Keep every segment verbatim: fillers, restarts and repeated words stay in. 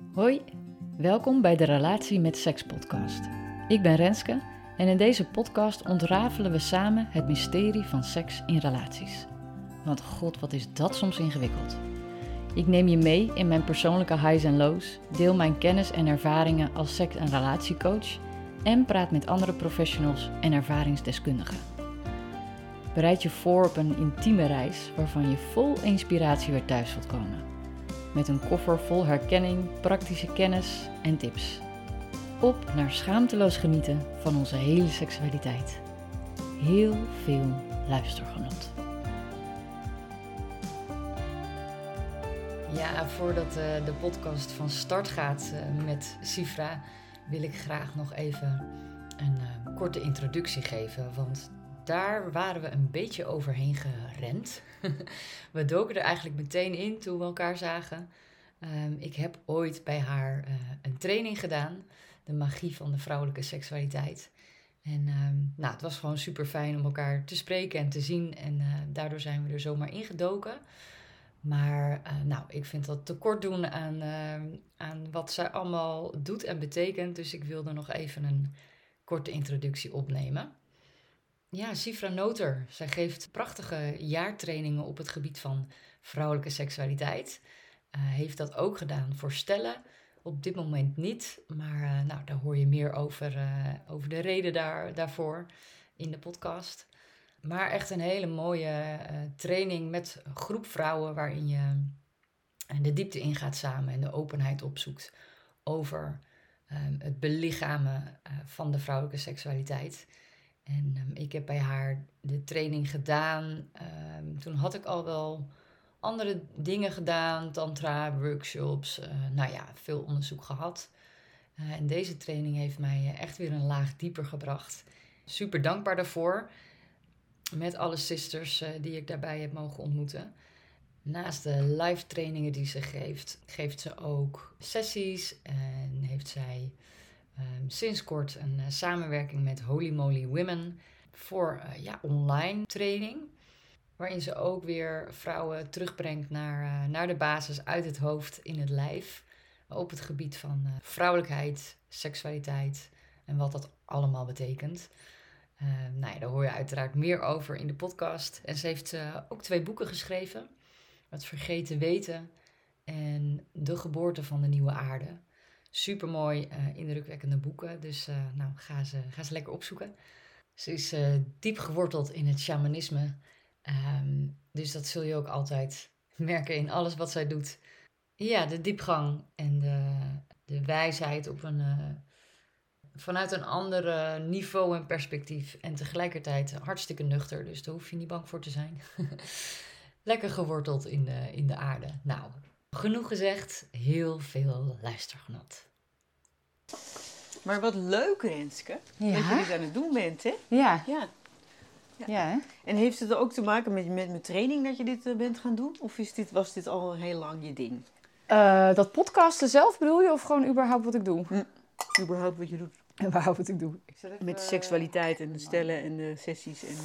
Hoi, welkom bij de Relatie met Seks podcast. Ik ben Renske en in deze podcast ontrafelen we samen het mysterie van seks in relaties. Want god, wat is dat soms ingewikkeld. Ik neem je mee in mijn persoonlijke highs en lows, deel mijn kennis en ervaringen als seks- en relatiecoach en praat met andere professionals en ervaringsdeskundigen. Bereid je voor op een intieme reis waarvan je vol inspiratie weer thuis zult komen. Met een koffer vol herkenning, praktische kennis en tips. Op naar schaamteloos genieten van onze hele seksualiteit. Heel veel luistergenot. Ja, voordat uh, de podcast van start gaat uh, met Sifra, wil ik graag nog even een uh, korte introductie geven. Want daar waren we een beetje overheen gerend. We doken er eigenlijk meteen in toen we elkaar zagen. Um, ik heb ooit bij haar uh, een training gedaan. De magie van de vrouwelijke seksualiteit. En um, nou, het was gewoon super fijn om elkaar te spreken en te zien. En uh, daardoor zijn we er zomaar ingedoken. Maar uh, nou, ik vind dat tekort doen aan, uh, aan wat zij allemaal doet en betekent. Dus ik wilde nog even een korte introductie opnemen. Ja, Sifra Noter. Zij geeft prachtige jaartrainingen op het gebied van vrouwelijke seksualiteit. Uh, heeft dat ook gedaan voor stellen. Op dit moment niet, maar uh, nou, daar hoor je meer over, uh, over de reden daar, daarvoor in de podcast. Maar echt een hele mooie uh, training met een groep vrouwen waarin je de diepte ingaat samen en de openheid opzoekt over um, het belichamen uh, van de vrouwelijke seksualiteit. En um, ik heb bij haar de training gedaan. Um, toen had ik al wel andere dingen gedaan, tantra, workshops, uh, nou ja, veel onderzoek gehad. Uh, en deze training heeft mij echt weer een laag dieper gebracht. Super dankbaar daarvoor. Met alle sisters uh, die ik daarbij heb mogen ontmoeten. Naast de live trainingen die ze geeft, geeft ze ook sessies. En heeft zij um, sinds kort een uh, samenwerking met Holy Moly Women voor uh, ja, online training. Waarin ze ook weer vrouwen terugbrengt naar, uh, naar de basis uit het hoofd in het lijf. Op het gebied van uh, vrouwelijkheid, seksualiteit en wat dat allemaal betekent. Uh, nou ja, daar hoor je uiteraard meer over in de podcast. En ze heeft uh, ook twee boeken geschreven. Het Vergeten Weten en De Geboorte van de Nieuwe Aarde. Supermooi, uh, indrukwekkende boeken. Dus uh, nou, ga, ze, ga ze lekker opzoeken. Ze is uh, diep geworteld in het shamanisme. Um, dus dat zul je ook altijd merken in alles wat zij doet. Ja, de diepgang en de, de wijsheid op een, uh, vanuit een ander niveau en perspectief. En tegelijkertijd hartstikke nuchter, dus daar hoef je niet bang voor te zijn. Lekker geworteld in de, in de aarde. Nou, genoeg gezegd, heel veel luistergenot. Maar wat leuk, Renske, ja. dat je dit aan het doen bent, hè? Ja. Ja. Ja. ja hè? En heeft het ook te maken met, met mijn training dat je dit uh, bent gaan doen? Of is dit, was dit al heel lang je ding? Uh, dat podcasten zelf bedoel je? Of gewoon überhaupt wat ik doe? Hm. Überhaupt wat je doet. Überhaupt wat ik doe. Ik even, met de seksualiteit en de stellen en de sessies. En,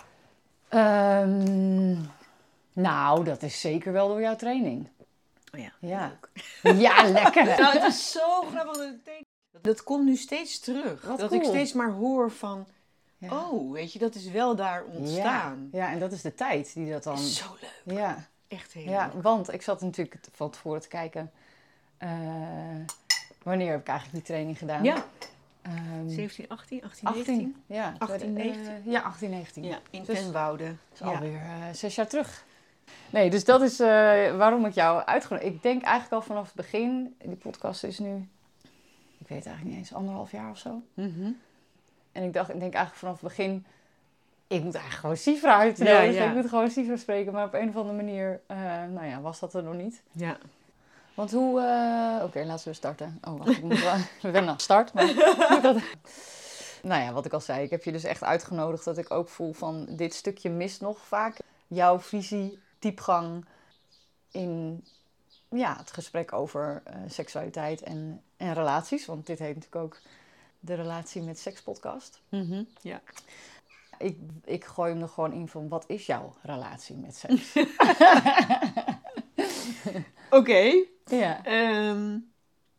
uh... um, nou, dat is zeker wel door jouw training. Oh ja, ja. Ja, lekker. Nou, het is zo grappig. Dat, dat komt nu steeds terug. Wat dat cool. ik steeds maar hoor van... Ja. Oh, weet je, dat is wel daar ontstaan. Ja. ja, en dat is de tijd die dat dan... Zo leuk. Ja. Echt heel ja, leuk. Want ik zat natuurlijk van tevoren te kijken... Uh, wanneer heb ik eigenlijk die training gedaan? Ja. Um, zeventien, achttien, achttien, negentien? Ja. achttien, negentien? Uh, ja, achttien, negentien. Ja, in dus, Tenwoude. Dat is ja. alweer uh, zes jaar terug. Nee, dus dat is uh, waarom ik jou uitgenodigd. Ik denk eigenlijk al vanaf het begin... Die podcast is nu... Ik weet eigenlijk niet eens, anderhalf jaar of zo. Mm-hmm. En ik dacht, ik denk eigenlijk vanaf het begin... Ik moet eigenlijk gewoon Sifra uitnodigen. Ja, ja. Ik moet gewoon Sifra spreken. Maar op een of andere manier, uh, nou ja, was dat er nog niet. Ja. Want hoe... Uh, Oké, okay, laten we starten. Oh, wacht, ik moet wel... We zijn nog start, maar... dat... Nou ja, wat ik al zei. Ik heb je dus echt uitgenodigd dat ik ook voel van... Dit stukje mist nog vaak. Jouw visie, diepgang in... Ja, het gesprek over uh, seksualiteit en, en relaties. Want dit heet natuurlijk ook de Relatie met Seks podcast. Mm-hmm. Ja. Ik, ik gooi hem er gewoon in van, wat is jouw relatie met seks? Oké. Okay. Ja. Um,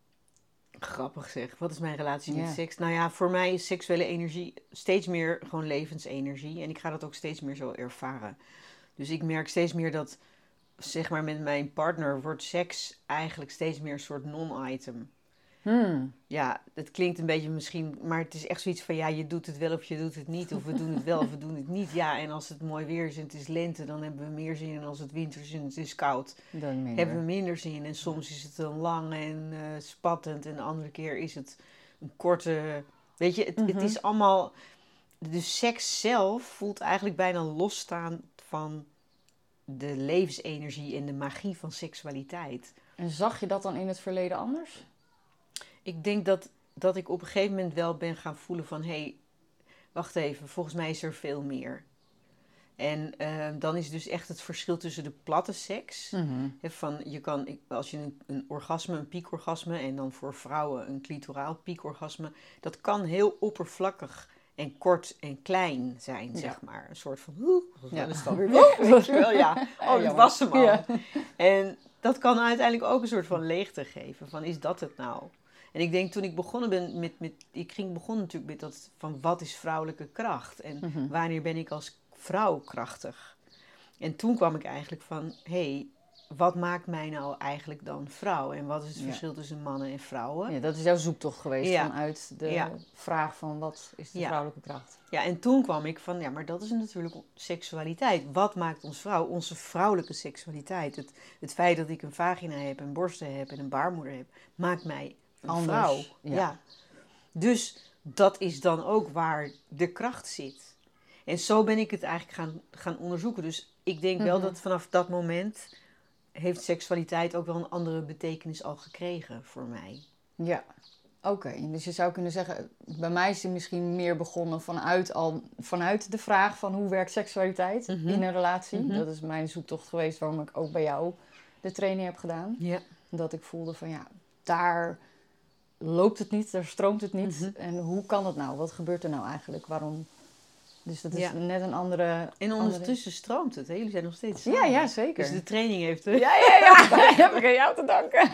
Grappig zeg. Wat is mijn relatie Ja. met seks? Nou ja, voor mij is seksuele energie steeds meer gewoon levensenergie. En ik ga dat ook steeds meer zo ervaren. Dus ik merk steeds meer dat, zeg maar, met mijn partner wordt seks eigenlijk steeds meer een soort non-item. Hmm. Ja, het klinkt een beetje misschien, maar het is echt zoiets van, ja, je doet het wel of je doet het niet. Of we doen het wel of we doen het niet. Ja, en als het mooi weer is en het is lente, dan hebben we meer zin. En als het winter is en het is koud, Dan minder. hebben we minder zin. En soms is het dan lang en uh, spattend. En de andere keer is het een korte... Weet je, het, Mhm. het is allemaal... De seks zelf voelt eigenlijk bijna losstaan van de levensenergie en de magie van seksualiteit. En zag je dat dan in het verleden anders? Ik denk dat, dat ik op een gegeven moment wel ben gaan voelen van... hé, hey, wacht even, volgens mij is er veel meer. En uh, dan is dus echt het verschil tussen de platte seks. Mm-hmm. He, van, je kan, als je een, een orgasme, een piekorgasme... en dan voor vrouwen een clitoraal piekorgasme... dat kan heel oppervlakkig en kort en klein zijn, Ja. zeg maar. Een soort van... Oeh, Ja. dan is het alweer weg, weet je wel. Ja, oh, dat jammer. was hem al. Ja. En dat kan uiteindelijk ook een soort van leegte geven. Van, is dat het nou? En ik denk toen ik begonnen ben met... met ik ging begonnen natuurlijk met dat van wat is vrouwelijke kracht? En Mhm. wanneer ben ik als vrouw krachtig? En toen kwam ik eigenlijk van... hé, hey, wat maakt mij nou eigenlijk dan vrouw? En wat is het Ja. verschil tussen mannen en vrouwen? Ja, dat is jouw zoektocht geweest Ja. vanuit de Ja. vraag van wat is de Ja. vrouwelijke kracht? Ja, en toen kwam ik van... ja, maar dat is natuurlijk seksualiteit. Wat maakt ons vrouw? Onze vrouwelijke seksualiteit. Het, het feit dat ik een vagina heb, en borsten heb en een baarmoeder heb... maakt mij een Anders, vrouw. ja. Ja. Dus dat is dan ook waar de kracht zit. En zo ben ik het eigenlijk gaan, gaan onderzoeken. Dus ik denk wel Mhm. dat vanaf dat moment... heeft seksualiteit ook wel een andere betekenis al gekregen voor mij. Ja, oké. Dus je zou kunnen zeggen, bij mij is het misschien meer begonnen vanuit, al, vanuit de vraag van hoe werkt seksualiteit Mhm. in een relatie. Mhm. Dat is mijn zoektocht geweest waarom ik ook bij jou de training heb gedaan. Ja. Dat ik voelde van ja, daar loopt het niet, daar stroomt het niet. Mhm. En hoe kan dat nou? Wat gebeurt er nou eigenlijk? Waarom? Dus dat is Ja. net een andere... En ondertussen stroomt het. Hè? Jullie zijn nog steeds samen. Ja, ja, zeker. Dus de training heeft... Ja, ja, ja. Dat heb ik aan jou te danken.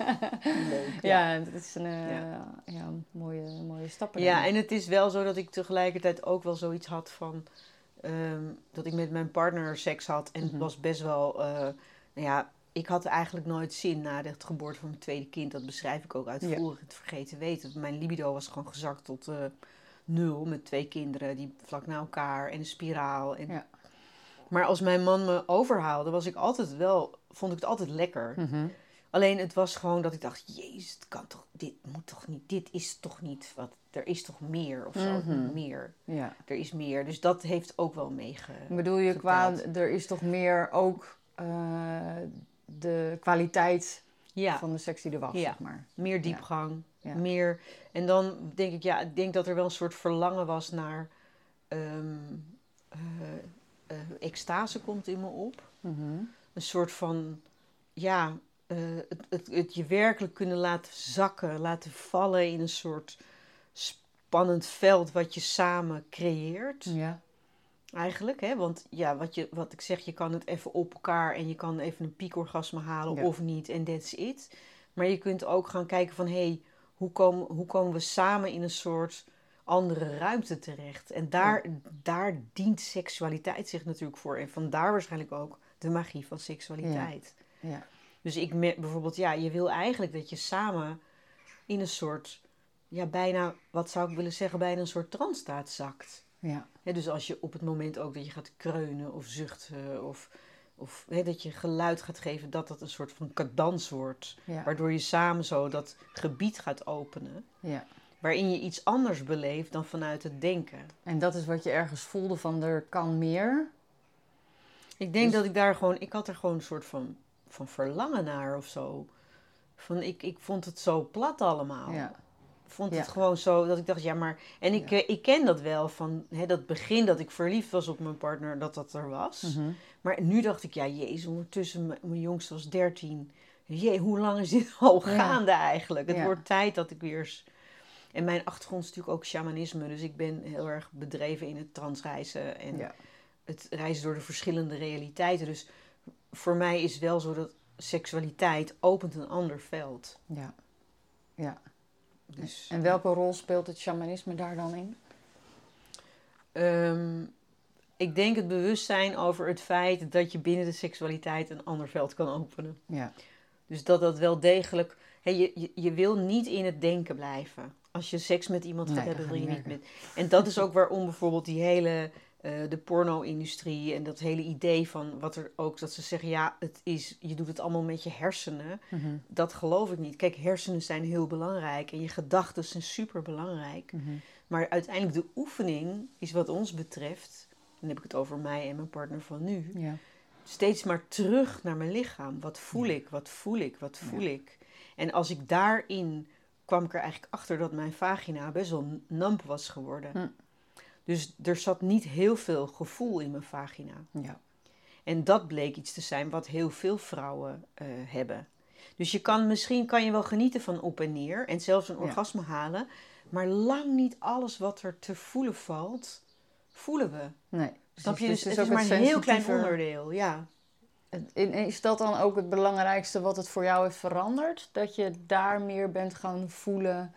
Leuk. Ja, het is een uh, Ja. ja, mooie, mooie stappen. Ja, daarin. en het is wel zo dat ik tegelijkertijd ook wel zoiets had van... Um, dat ik met mijn partner seks had. En Mhm. het was best wel... Uh, nou ja, ik had eigenlijk nooit zin na de geboorte van mijn tweede kind. Dat beschrijf ik ook uitvoerig. Het vergeten weten. Mijn libido was gewoon gezakt tot uh, nul. Met twee kinderen die vlak na elkaar. En een spiraal. En... Ja. Maar als mijn man me overhaalde, was ik altijd wel... Vond ik het altijd lekker. Mhm. Alleen het was gewoon dat ik dacht, jezus, het kan toch, dit moet toch niet, dit is toch niet wat, er is toch meer of zo, Mhm. meer, Ja. er is meer. Dus dat heeft ook wel meege. Bedoel je qua, geteld. er is toch meer ook uh, de kwaliteit Ja, van de seks die er was, Ja. zeg maar. meer diepgang, Ja. meer. En dan denk ik, ja, ik denk dat er wel een soort verlangen was naar, um, uh, uh, extase komt in me op. Mhm. Een soort van, ja, uh, het, het, het je werkelijk kunnen laten zakken, laten vallen in een soort spannend veld wat je samen creëert. Ja. Eigenlijk, hè? Want ja, wat, je, wat ik zeg, je kan het even op elkaar en je kan even een piekorgasme halen Ja. of niet en that's it. Maar je kunt ook gaan kijken van, hé, hey, hoe, komen, hoe komen we samen in een soort andere ruimte terecht? En daar, ja. daar dient seksualiteit zich natuurlijk voor. En vandaar waarschijnlijk ook de magie van seksualiteit. Ja. Ja. Dus ik me, bijvoorbeeld, ja, je wil eigenlijk dat je samen in een soort, ja, bijna, wat zou ik willen zeggen, bijna een soort transstaat zakt. Ja. He, dus als je op het moment ook dat je gaat kreunen of zuchten of, of he, dat je geluid gaat geven, dat dat een soort van cadans wordt. Ja. Waardoor je samen zo dat gebied gaat openen. Ja. Waarin je iets anders beleeft dan vanuit het denken. En dat is wat je ergens voelde van er kan meer. Ik denk Dus... dat ik daar gewoon, ik had er gewoon een soort van, van verlangen naar of zo. Van ik, ik vond het zo plat allemaal. Ja. Ik vond Ja. het gewoon zo dat ik dacht, ja maar... En ik, Ja. eh, ik ken dat wel van hè, dat begin dat ik verliefd was op mijn partner, dat dat er was. Mhm. Maar nu dacht ik, ja jezus, ondertussen, mijn, mijn jongste was dertien. Jee, hoe lang is dit al Ja. gaande eigenlijk? Het Ja. wordt tijd dat ik weer... eens- En mijn achtergrond is natuurlijk ook shamanisme. Dus ik ben heel erg bedreven in het transreizen. En Ja. het reizen door de verschillende realiteiten. Dus voor mij is wel zo dat seksualiteit opent een ander veld. Ja. Ja. Dus, En welke rol speelt het shamanisme daar dan in? Um, ik denk het bewustzijn over het feit dat je binnen de seksualiteit een ander veld kan openen. Ja. Dus dat dat wel degelijk... Hey, je, je, je wil niet in het denken blijven. Als je seks met iemand gaat Nee, hebben, dat wil je gaat niet niet met... En dat is ook waarom bijvoorbeeld die hele... Uh, de porno-industrie en dat hele idee van wat er ook... Dat ze zeggen, ja, het is, je doet het allemaal met je hersenen. Mm-hmm. Dat geloof ik niet. Kijk, hersenen zijn heel belangrijk. En je gedachten zijn super belangrijk. Mm-hmm. Maar uiteindelijk de oefening is wat ons betreft... Dan heb ik het over mij en mijn partner van nu... Ja. Steeds maar terug naar mijn lichaam. Wat voel Ja. ik? Wat voel ik? Wat voel Ja. ik? En als ik daarin... kwam ik er eigenlijk achter dat mijn vagina best wel namp was geworden. Hm. Dus er zat niet heel veel gevoel in mijn vagina. Ja. En dat bleek iets te zijn wat heel veel vrouwen uh, hebben. Dus je kan, misschien kan je wel genieten van op en neer. En zelfs een Ja. orgasme halen. Maar lang niet alles wat er te voelen valt, voelen we. Nee. Snap je? Dus Dus het is het ook is het maar een heel klein sensitiever- onderdeel. Ja. En is dat dan ook het belangrijkste wat het voor jou heeft veranderd? Dat je daar meer bent gaan voelen?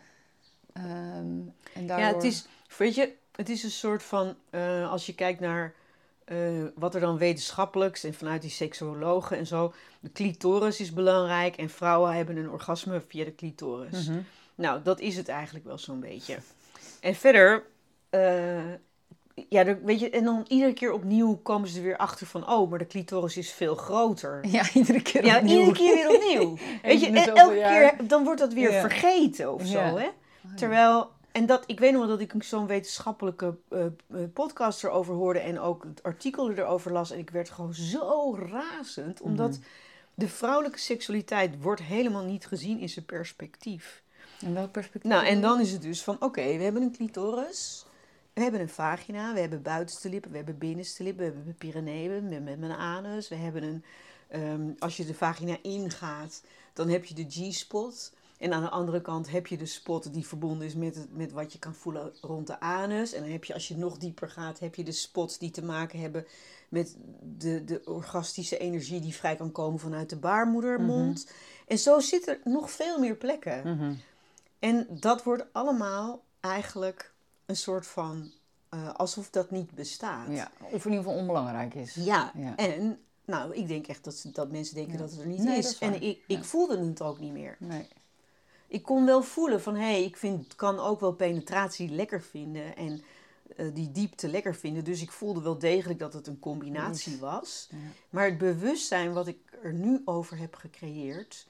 Um, en daardoor... Ja, het is, weet je, het is een soort van, uh, als je kijkt naar uh, wat er dan wetenschappelijks en vanuit die seksuologen en zo, de clitoris is belangrijk en vrouwen hebben een orgasme via de clitoris. Mm-hmm. Nou, dat is het eigenlijk wel zo'n beetje. En verder, uh, ja, er, weet je, en dan iedere keer opnieuw komen ze er weer achter van, oh, maar de clitoris is veel groter. Ja, iedere keer Ja, opnieuw. iedere keer weer opnieuw. Weet je, Eens in de en zoveel elke jaar. keer, dan wordt dat weer Ja. vergeten of zo, Ja. hè. Terwijl, en dat, ik weet nog wel dat ik zo'n wetenschappelijke uh, uh, podcast erover hoorde en ook het artikel erover las. En ik werd gewoon zo razend, omdat Mm-hmm. de vrouwelijke seksualiteit wordt helemaal niet gezien in zijn perspectief. In welk perspectief? Nou, en dan is het dus van, oké, okay, we hebben een clitoris, we hebben een vagina, we hebben buitenste lippen, we hebben binnenste lippen, we hebben Pyreneeën met, met een anus, we hebben een, um, als je de vagina ingaat, dan heb je de G-spot. En aan de andere kant heb je de spot die verbonden is met, het, met wat je kan voelen rond de anus. En dan heb je, als je nog dieper gaat, heb je de spots die te maken hebben met de, de orgastische energie die vrij kan komen vanuit de baarmoedermond. Mm-hmm. En zo zitten er nog veel meer plekken. Mm-hmm. En dat wordt allemaal eigenlijk een soort van, uh, alsof dat niet bestaat. Ja, of in ieder geval onbelangrijk is. Ja, ja. en nou, ik denk echt dat, dat mensen denken ja. dat het er niet nee, is. is en ik, ja. ik voelde het ook niet meer. Nee. Ik kon wel voelen van, hé, hey, ik vind, kan ook wel penetratie lekker vinden en uh, die diepte lekker vinden. Dus ik voelde wel degelijk dat het een combinatie was. Ja. Maar het bewustzijn wat ik er nu over heb gecreëerd,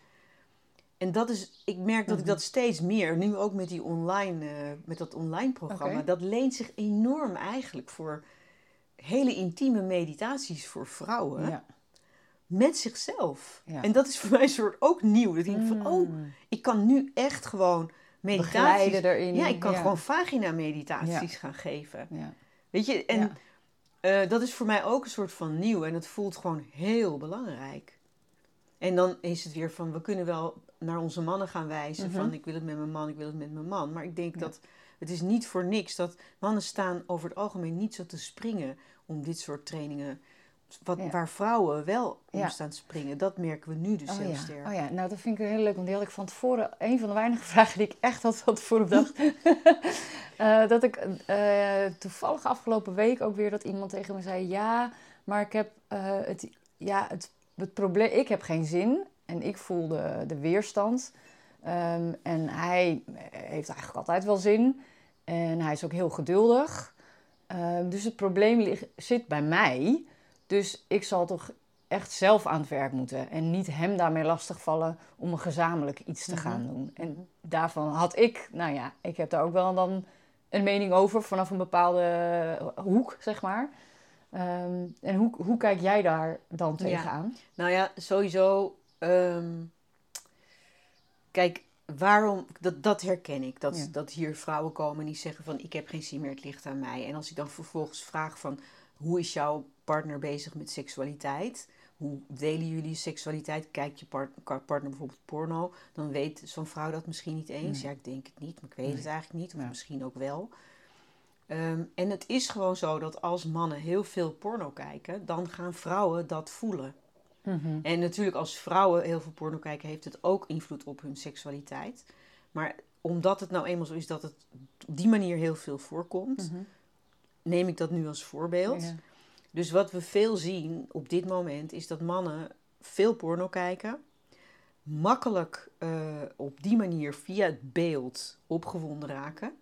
en dat is, ik merk dat mm-hmm. ik dat steeds meer, nu ook met die online, uh, met dat online programma, okay. dat leent zich enorm eigenlijk voor hele intieme meditaties voor vrouwen. Ja. Met zichzelf. Ja. En dat is voor mij een soort ook nieuw. Dat ik denk van, oh, ik kan nu echt gewoon meditaties... erin. Ja, ik kan ja. gewoon vagina-meditaties ja. gaan geven. Ja. Weet je, en ja. uh, dat is voor mij ook een soort van nieuw. En het voelt gewoon heel belangrijk. En dan is het weer van, we kunnen wel naar onze mannen gaan wijzen. Mm-hmm. Van, ik wil het met mijn man, ik wil het met mijn man. Maar ik denk ja. dat het is niet voor niks dat mannen staan over het algemeen niet zo te springen om dit soort trainingen... Wat, ja. Waar vrouwen wel om ja. staan te springen. Dat merken we nu dus oh, heel ja. sterk. Oh ja, nou dat vind ik heel leuk. Want die had ik van tevoren... Een van de weinige vragen die ik echt had van tevoren bedacht. uh, dat ik uh, toevallig afgelopen week ook weer dat iemand tegen me zei... Ja, maar ik heb uh, het... Ja, het, het probleem... Ik heb geen zin. En ik voel de, de weerstand. Um, en hij heeft eigenlijk altijd wel zin. En hij is ook heel geduldig. Um, dus het probleem ligt, zit bij mij... Dus ik zal toch echt zelf aan het werk moeten. En niet hem daarmee lastigvallen om een gezamenlijk iets te gaan doen. En daarvan had ik, nou ja, ik heb daar ook wel dan een mening over. Vanaf een bepaalde hoek, zeg maar. Um, en hoe, hoe kijk jij daar dan tegenaan? Ja. Nou ja, sowieso. Um, kijk, waarom, dat, dat herken ik. Dat, ja. dat hier vrouwen komen die zeggen van, ik heb geen zin meer, het ligt aan mij. En als ik dan vervolgens vraag van, hoe is jouw partner bezig met seksualiteit? Hoe delen jullie seksualiteit? Kijkt je part- partner bijvoorbeeld porno? Dan weet zo'n vrouw dat misschien niet eens. Nee. Ja, ik denk het niet, maar ik weet nee. het eigenlijk niet. Of ja. misschien ook wel. Um, en het is gewoon zo dat als mannen heel veel porno kijken, dan gaan vrouwen dat voelen. Mm-hmm. En natuurlijk als vrouwen heel veel porno kijken, heeft het ook invloed op hun seksualiteit. Maar omdat het nou eenmaal zo is dat het op die manier heel veel voorkomt, Mm-hmm. neem ik dat nu als voorbeeld. Ja. Dus wat we veel zien op dit moment is dat mannen veel porno kijken. Makkelijk uh, op die manier via het beeld opgewonden raken.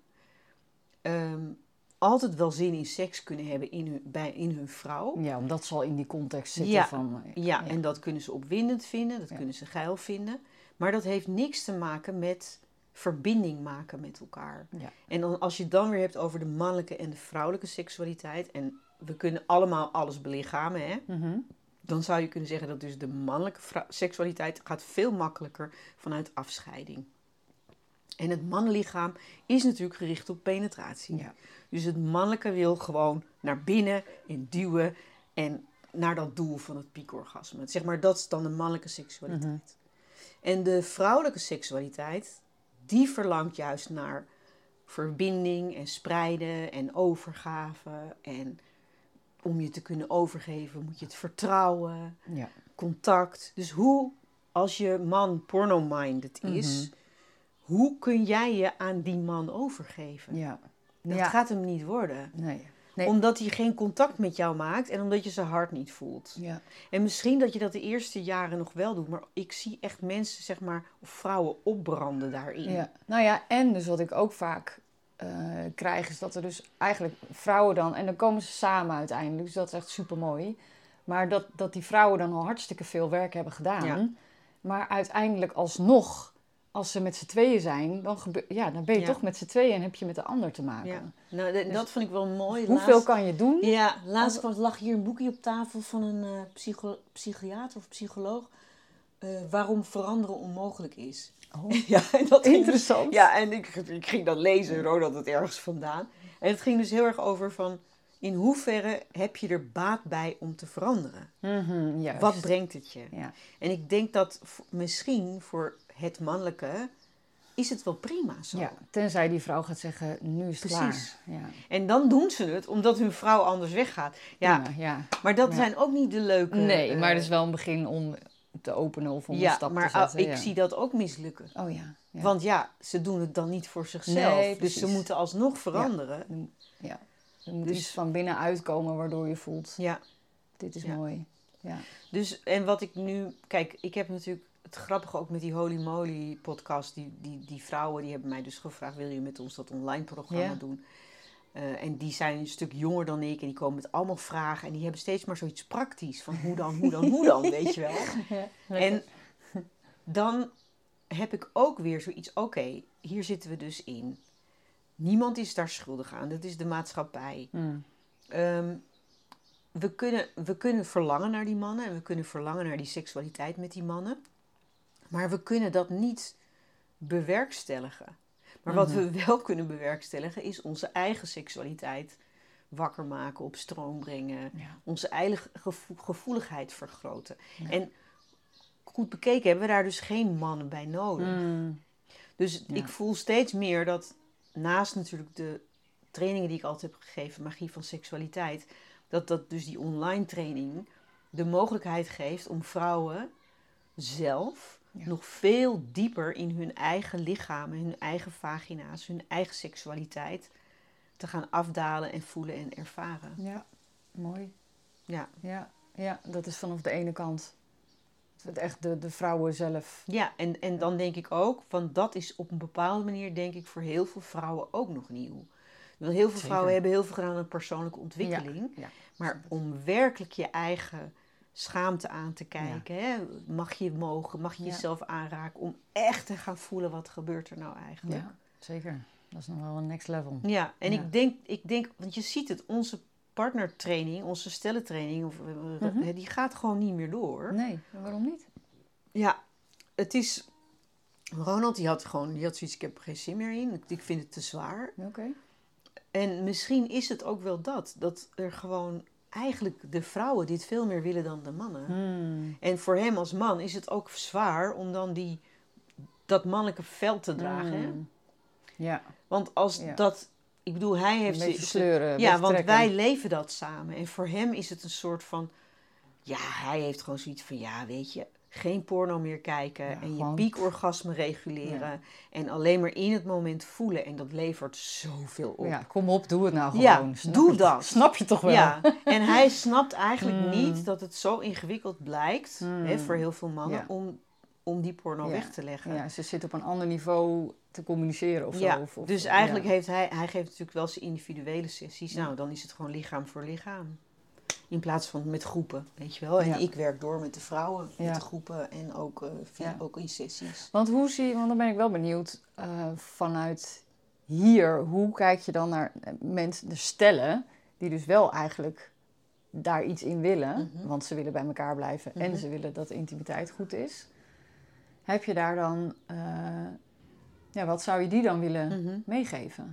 Um, altijd wel zin in seks kunnen hebben in hun, bij, in hun vrouw. Ja, omdat ze al in die context zitten Ja, van... Ja, ja, en dat kunnen ze opwindend vinden, dat ja. kunnen ze geil vinden. Maar dat heeft niks te maken met verbinding maken met elkaar. Ja. En dan, als je het dan weer hebt over de mannelijke en de vrouwelijke seksualiteit... en we kunnen allemaal alles belichamen, hè? Mm-hmm. Dan zou je kunnen zeggen dat dus de mannelijke vrou- seksualiteit gaat veel makkelijker vanuit afscheiding. En het mannenlichaam is natuurlijk gericht op penetratie. Ja. Dus het mannelijke wil gewoon naar binnen en duwen en naar dat doel van het piekorgasme. Zeg maar, dat is dan de mannelijke seksualiteit. Mm-hmm. En de vrouwelijke seksualiteit, die verlangt juist naar verbinding en spreiden en overgave. En om je te kunnen overgeven moet je het vertrouwen, Ja. contact. Dus hoe, als je man porno-minded is, Mm-hmm. hoe kun jij je aan die man overgeven? Ja. Dat ja. gaat hem niet worden. Nee. nee. Omdat hij geen contact met jou maakt en omdat je zijn hart niet voelt. Ja. En misschien dat je dat de eerste jaren nog wel doet, maar ik zie echt mensen, zeg maar, of vrouwen opbranden daarin. Ja. Nou ja, en dus wat ik ook vaak uh, krijg, is dat er dus eigenlijk vrouwen dan, en dan komen ze samen uiteindelijk, dus dat is echt super mooi. Maar dat, dat die vrouwen dan al hartstikke veel werk hebben gedaan. Ja. Maar uiteindelijk alsnog, als ze met z'n tweeën zijn, dan, gebe- ja, dan ben je Ja. toch met z'n tweeën en heb je met de ander te maken. Ja. Nou, de, Dus dat vond ik wel mooi. Hoeveel Laatst- kan je doen? Ja, laatst was, lag hier een boekje op tafel van een uh, psycho- psychiater of psycholoog. Uh, waarom veranderen onmogelijk is. Oh, Ja, en dat ging dus- interessant. ja, en ik, ik ging dat lezen, Ro had het ergens vandaan. En het ging dus heel erg over van, in hoeverre heb je er baat bij om te veranderen? Mm-hmm, juist. Wat brengt het je? Ja. En ik denk dat v- misschien voor het mannelijke is het wel prima zo. Ja, tenzij die vrouw gaat zeggen, nu is het Precies. klaar. Ja. En dan doen ze het omdat hun vrouw anders weggaat. Ja, Prima, ja. maar dat Ja. zijn ook niet de leuke... Nee, maar uh, het is wel een begin om te openen of om ja, een stap maar te zetten. ik ja. zie dat ook mislukken. Oh ja. ja. Want ja, ze doen het dan niet voor zichzelf. Nee, dus precies. ze moeten alsnog veranderen. Ja. Er moet Dus- iets van binnenuit komen waardoor je voelt, Ja. dit is Ja. mooi. Ja. Dus, en wat ik nu... Kijk, ik heb natuurlijk het grappige ook met die Holy Moly podcast. Die, die, die vrouwen die hebben mij dus gevraagd, wil je met ons dat online programma Ja. doen? Uh, en die zijn een stuk jonger dan ik en die komen met allemaal vragen. En die hebben steeds maar zoiets praktisch van hoe dan, hoe dan, hoe dan, weet je wel. Ja, En dan heb ik ook weer zoiets, oké, okay, hier zitten we dus in. Niemand is daar schuldig aan, dat is de maatschappij. Mm. Um, we, kunnen, we kunnen verlangen naar die mannen en we kunnen verlangen naar die seksualiteit met die mannen. Maar we kunnen dat niet bewerkstelligen. Maar wat Mm-hmm. we wel kunnen bewerkstelligen is onze eigen seksualiteit wakker maken, op stroom brengen. Ja. Onze eigen gevo- gevoeligheid vergroten. Ja. En goed bekeken hebben we daar dus geen mannen bij nodig. Mm. Dus Ja. ik voel steeds meer dat naast natuurlijk de trainingen die ik altijd heb gegeven, magie van seksualiteit, dat dat dus die online training de mogelijkheid geeft om vrouwen zelf Ja. nog veel dieper in hun eigen lichamen, hun eigen vagina's, hun eigen seksualiteit te gaan afdalen en voelen en ervaren. Ja, mooi. Ja, Ja, ja, dat is vanaf de ene kant. Het echt de, de vrouwen zelf. ja en, en dan denk ik ook, want dat is op een bepaalde manier denk ik voor heel veel vrouwen ook nog nieuw. Want heel veel Zeker. vrouwen hebben heel veel gedaan aan persoonlijke ontwikkeling. Ja, Maar om werkelijk je eigen schaamte aan te kijken, hè? Mag je mogen, mag je Ja. jezelf aanraken, om echt te gaan voelen wat gebeurt er nou eigenlijk. ja, zeker. Dat is nog wel een next level. Ja, en Ja. ik denk, ik denk, want je ziet het, onze partnertraining, onze stellentraining, of, uh, Mhm. die gaat gewoon niet meer door. Nee, waarom niet? Ja, het is, Ronald die had gewoon, die had zoiets, ik heb er geen zin meer in, ik, ik vind het te zwaar. Oké. En misschien is het ook wel dat, dat er gewoon eigenlijk de vrouwen dit veel meer willen dan de mannen. Hmm. En voor hem als man is het ook zwaar om dan die, dat mannelijke veld te dragen. hè? Hmm. Ja, Want als Ja. dat, ik bedoel, hij een heeft... beetje ze- sleuren. ja, want wegtrekken. wij leven dat samen. En voor hem is het een soort van, ja, hij heeft gewoon zoiets van, ja, weet je, geen porno meer kijken Ja, en je gewoon- piekorgasme reguleren. Ja. En alleen maar in het moment voelen. En dat levert zoveel op. Ja, kom op, doe het nou gewoon. Ja, Snap doe je- dat. Snap je toch wel? Ja, en hij snapt eigenlijk Mm. niet dat het zo ingewikkeld blijkt, Mm. hè, voor heel veel mannen, Ja. om, om die porno Ja. weg te leggen. Ja, ze zit op een ander niveau te communiceren of zo. Ja, Of, of- dus eigenlijk ja. heeft hij, hij geeft natuurlijk wel zijn individuele sessies. Ja. Nou, dan is het gewoon lichaam voor lichaam. In plaats van met groepen, weet je wel. En Ja. ik werk door met de vrouwen, Ja. met de groepen en ook, eh, via, Ja. ook in sessies. Want hoe zie je, want dan ben ik wel benieuwd, eh, vanuit hier, hoe kijk je dan naar eh, mensen, de stellen, die dus wel eigenlijk daar iets in willen, Mhm. want ze willen bij elkaar blijven en Mhm. ze willen dat de intimiteit goed is. Heb je daar dan, eh, ja, wat zou je die dan willen Mhm. meegeven?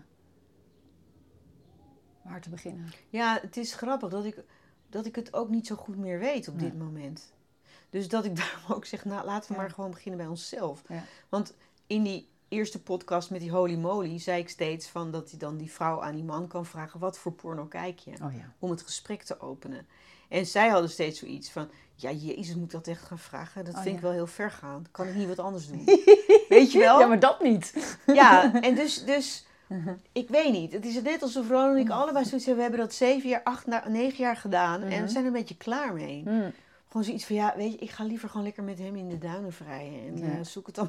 Waar te beginnen? Ja, het is grappig dat ik, dat ik het ook niet zo goed meer weet op Nee. dit moment. Dus dat ik daarom ook zeg, nou, laten we Ja. maar gewoon beginnen bij onszelf. Ja. Want in die eerste podcast met die Holy Moly zei ik steeds van dat hij dan die vrouw aan die man kan vragen, wat voor porno kijk je? Oh ja. Om het gesprek te openen. En zij hadden steeds zoiets van, ja, Jezus, moet ik dat echt gaan vragen? Dat Oh, vind ja. ik wel heel ver gaan. Kan ik niet wat anders doen? Weet je wel? Ja, maar dat niet. Ja, en dus, dus ik weet niet. Het is net alsof Ron en ik allebei zoiets hebben. We hebben dat zeven jaar, acht, na- negen jaar gedaan. En we zijn er een beetje klaar mee. Hmm. Gewoon zoiets van, ja, weet je, ik ga liever gewoon lekker met hem in de duinen vrijen. En Ja. eh, zoek het dan.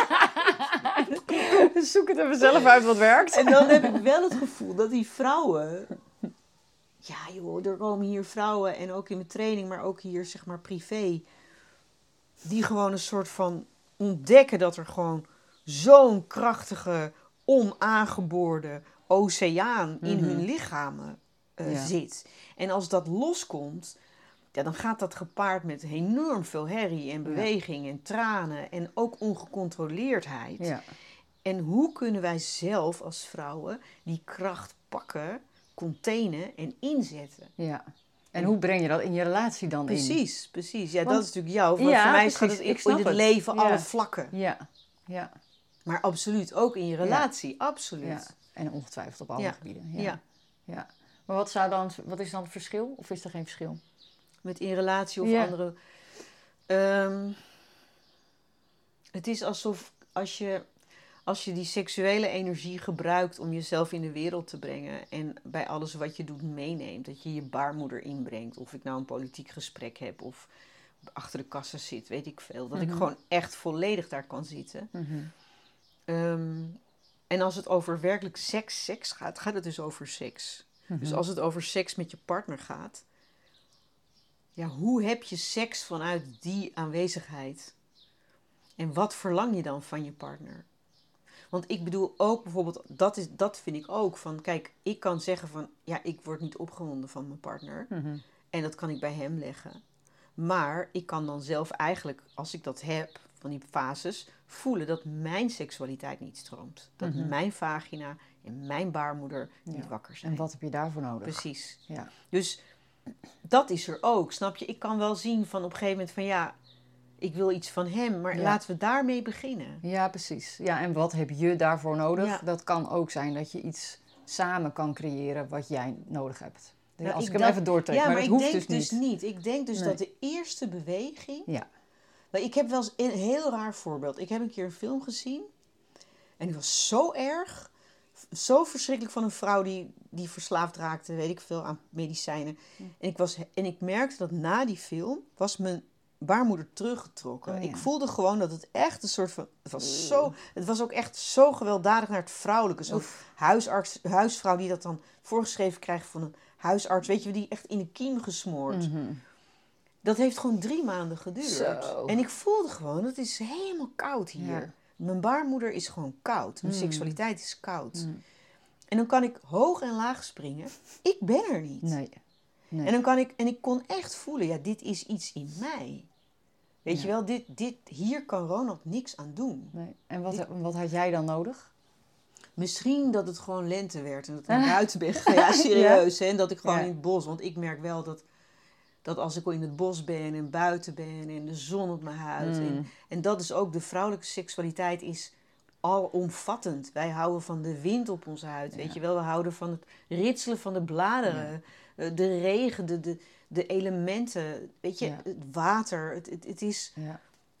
Zoek het even zelf uit wat werkt. En dan heb ik wel het gevoel dat die vrouwen... Ja joh, er komen hier vrouwen en ook in mijn training, maar ook hier zeg maar privé. Die gewoon een soort van ontdekken dat er gewoon zo'n krachtige, onaangeboorde oceaan in Mhm. hun lichamen eh, Ja. zit. En als dat loskomt, ja, dan gaat dat gepaard met enorm veel herrie en beweging en tranen en ook ongecontroleerdheid. Ja. En hoe kunnen wij zelf als vrouwen die kracht pakken, containen en inzetten? Ja. En hoe breng je dat in je relatie dan in? Precies, precies. Ja, Want- dat is natuurlijk jou. Maar Ja, voor mij precies. gaat het in, Ik snap in het het. leven Ja. alle vlakken. Ja. Ja. Maar absoluut, ook in je relatie. Absoluut. Ja. En ongetwijfeld op alle Ja. gebieden. Ja. Ja. Ja. Maar wat, zou dan, wat is dan het verschil? Of is er geen verschil? Met in relatie of Ja. andere... Ehm, het is alsof als je, als je die seksuele energie gebruikt om jezelf in de wereld te brengen en bij alles wat je doet meeneemt, dat je je baarmoeder inbrengt, of ik nou een politiek gesprek heb of achter de kassa zit, weet ik veel. Dat ik Mhm. gewoon echt volledig daar kan zitten. Mhm. Ehm, en als het over werkelijk seks, seks gaat, gaat het dus over seks. Dus Mhm. als het over seks met je partner gaat, ja, hoe heb je seks vanuit die aanwezigheid? En wat verlang je dan van je partner? Want ik bedoel ook bijvoorbeeld, dat, is, dat vind ik ook van, kijk, ik kan zeggen van, ja, ik word niet opgewonden van mijn partner. Mhm. En dat kan ik bij hem leggen. Maar ik kan dan zelf eigenlijk, als ik dat heb, van die fases, voelen dat mijn seksualiteit niet stroomt. Dat Mhm. mijn vagina en mijn baarmoeder niet Ja. wakker zijn. En wat heb je daarvoor nodig? Precies. Ja. Dus dat is er ook, snap je? Ik kan wel zien van op een gegeven moment van ja, ik wil iets van hem, maar Ja. laten we daarmee beginnen. Ja, precies. Ja, en wat heb je daarvoor nodig? Ja. Dat kan ook zijn dat je iets samen kan creëren wat jij nodig hebt. Nou, Als ik ik, hem dacht- even doortrek, Ja, maar, maar, dat ik hoeft denk dus dus niet. niet. Ik denk dus Nee. dat de eerste beweging... Ja. Nou, ik heb wel eens een heel raar voorbeeld. Ik heb een keer een film gezien en die was zo erg, zo verschrikkelijk, van een vrouw die, die verslaafd raakte, weet ik veel, aan medicijnen. Hm. En ik, was, en ik merkte dat na die film was mijn baarmoeder teruggetrokken. Oh, ja. Ik voelde gewoon dat het echt een soort van... Het was, zo, het was ook echt zo gewelddadig naar het vrouwelijke. Zo'n huisarts, huisvrouw die dat dan voorgeschreven krijgt van een huisarts. Weet je, die echt in de kiem gesmoord. Mhm. Dat heeft gewoon drie maanden geduurd. Zo. En ik voelde gewoon, het is helemaal koud hier. Ja. Mijn baarmoeder is gewoon koud. Mijn Mm. seksualiteit is koud. Mm. En dan kan ik hoog en laag springen. Ik ben er niet. Nee. nee. En dan kan ik, en ik kon echt voelen, ja, dit is iets in mij. Weet Ja. je wel, dit, dit, hier kan Ronald niks aan doen. nee. En wat, wat had jij dan nodig? Misschien dat het gewoon lente werd en dat ik naar buiten ben gegaan. Ja, serieus. Hè? En dat ik gewoon Ja. in het bos, want ik merk wel dat, dat als ik in het bos ben en buiten ben en de zon op mijn huid. Mm. En, en dat is ook, de vrouwelijke seksualiteit is alomvattend. Wij houden van de wind op onze huid, Ja. weet je wel. We houden van het ritselen van de bladeren, eh, de regen, de, de, de elementen, weet je, Ja. het water. Het, het, het is... Ja.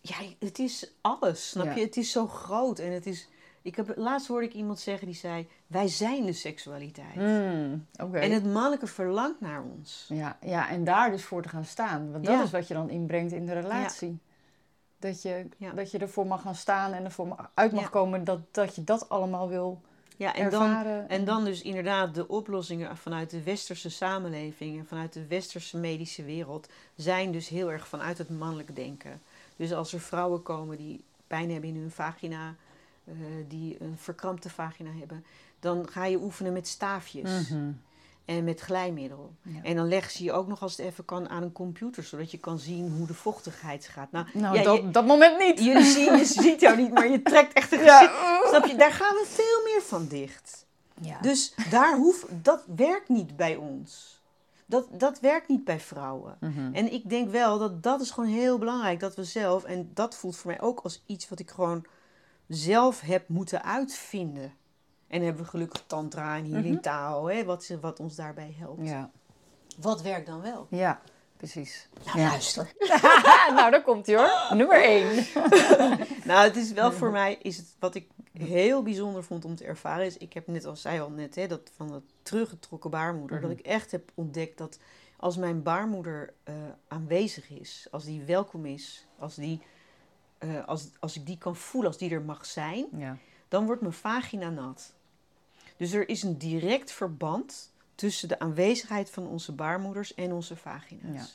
Ja, het is alles, snap Ja. je? Het is zo groot en het is... Ik heb, laatst hoorde ik iemand zeggen die zei... Wij zijn de seksualiteit. Mm, Oké. En het mannelijke verlangt naar ons. Ja, ja, en daar dus voor te gaan staan. Want dat Ja. is wat je dan inbrengt in de relatie. Dat, je, Ja. dat je ervoor mag gaan staan en ervoor mag, uit mag Ja. komen dat, dat je dat allemaal wil Ja, en dan, ervaren. en dan dus inderdaad de oplossingen vanuit de westerse samenleving... en vanuit de westerse medische wereld... zijn dus heel erg vanuit het mannelijk denken. Dus als er vrouwen komen die pijn hebben in hun vagina... Uh, die een verkrampte vagina hebben... dan ga je oefenen met staafjes Mhm. en met glijmiddel. Ja. En dan leg ze je ook nog als het even kan aan een computer... zodat je kan zien hoe de vochtigheid gaat. Nou, Nou, ja, dat, je- dat moment niet. jullie zien, je ziet jou niet, maar je trekt echt een Ja. gezicht. Snap je? Daar gaan we veel meer van dicht. Ja. Dus daar hoef, dat werkt niet bij ons. Dat, dat werkt niet bij vrouwen. Mhm. En ik denk wel dat dat is gewoon heel belangrijk. Dat we zelf, en dat voelt voor mij ook als iets wat ik gewoon zelf heb moeten uitvinden. En dan hebben we gelukkig tantra en healing Mhm. Tao, hè, wat, wat ons daarbij helpt. Ja. Wat werkt dan wel? Ja, precies. Nou, Ja. luister. Nou, daar komt hij hoor. Nummer één. Nou, het is wel voor mij, is het, wat ik heel bijzonder vond om te ervaren, is, ik heb net als zei al net, hè, dat van dat teruggetrokken baarmoeder, Mhm. dat ik echt heb ontdekt dat als mijn baarmoeder uh, aanwezig is, als die welkom is, als, die, uh, als, als ik die kan voelen, als die er mag zijn, Ja. dan wordt mijn vagina nat. Dus er is een direct verband tussen de aanwezigheid van onze baarmoeders en onze vagina's. Ja.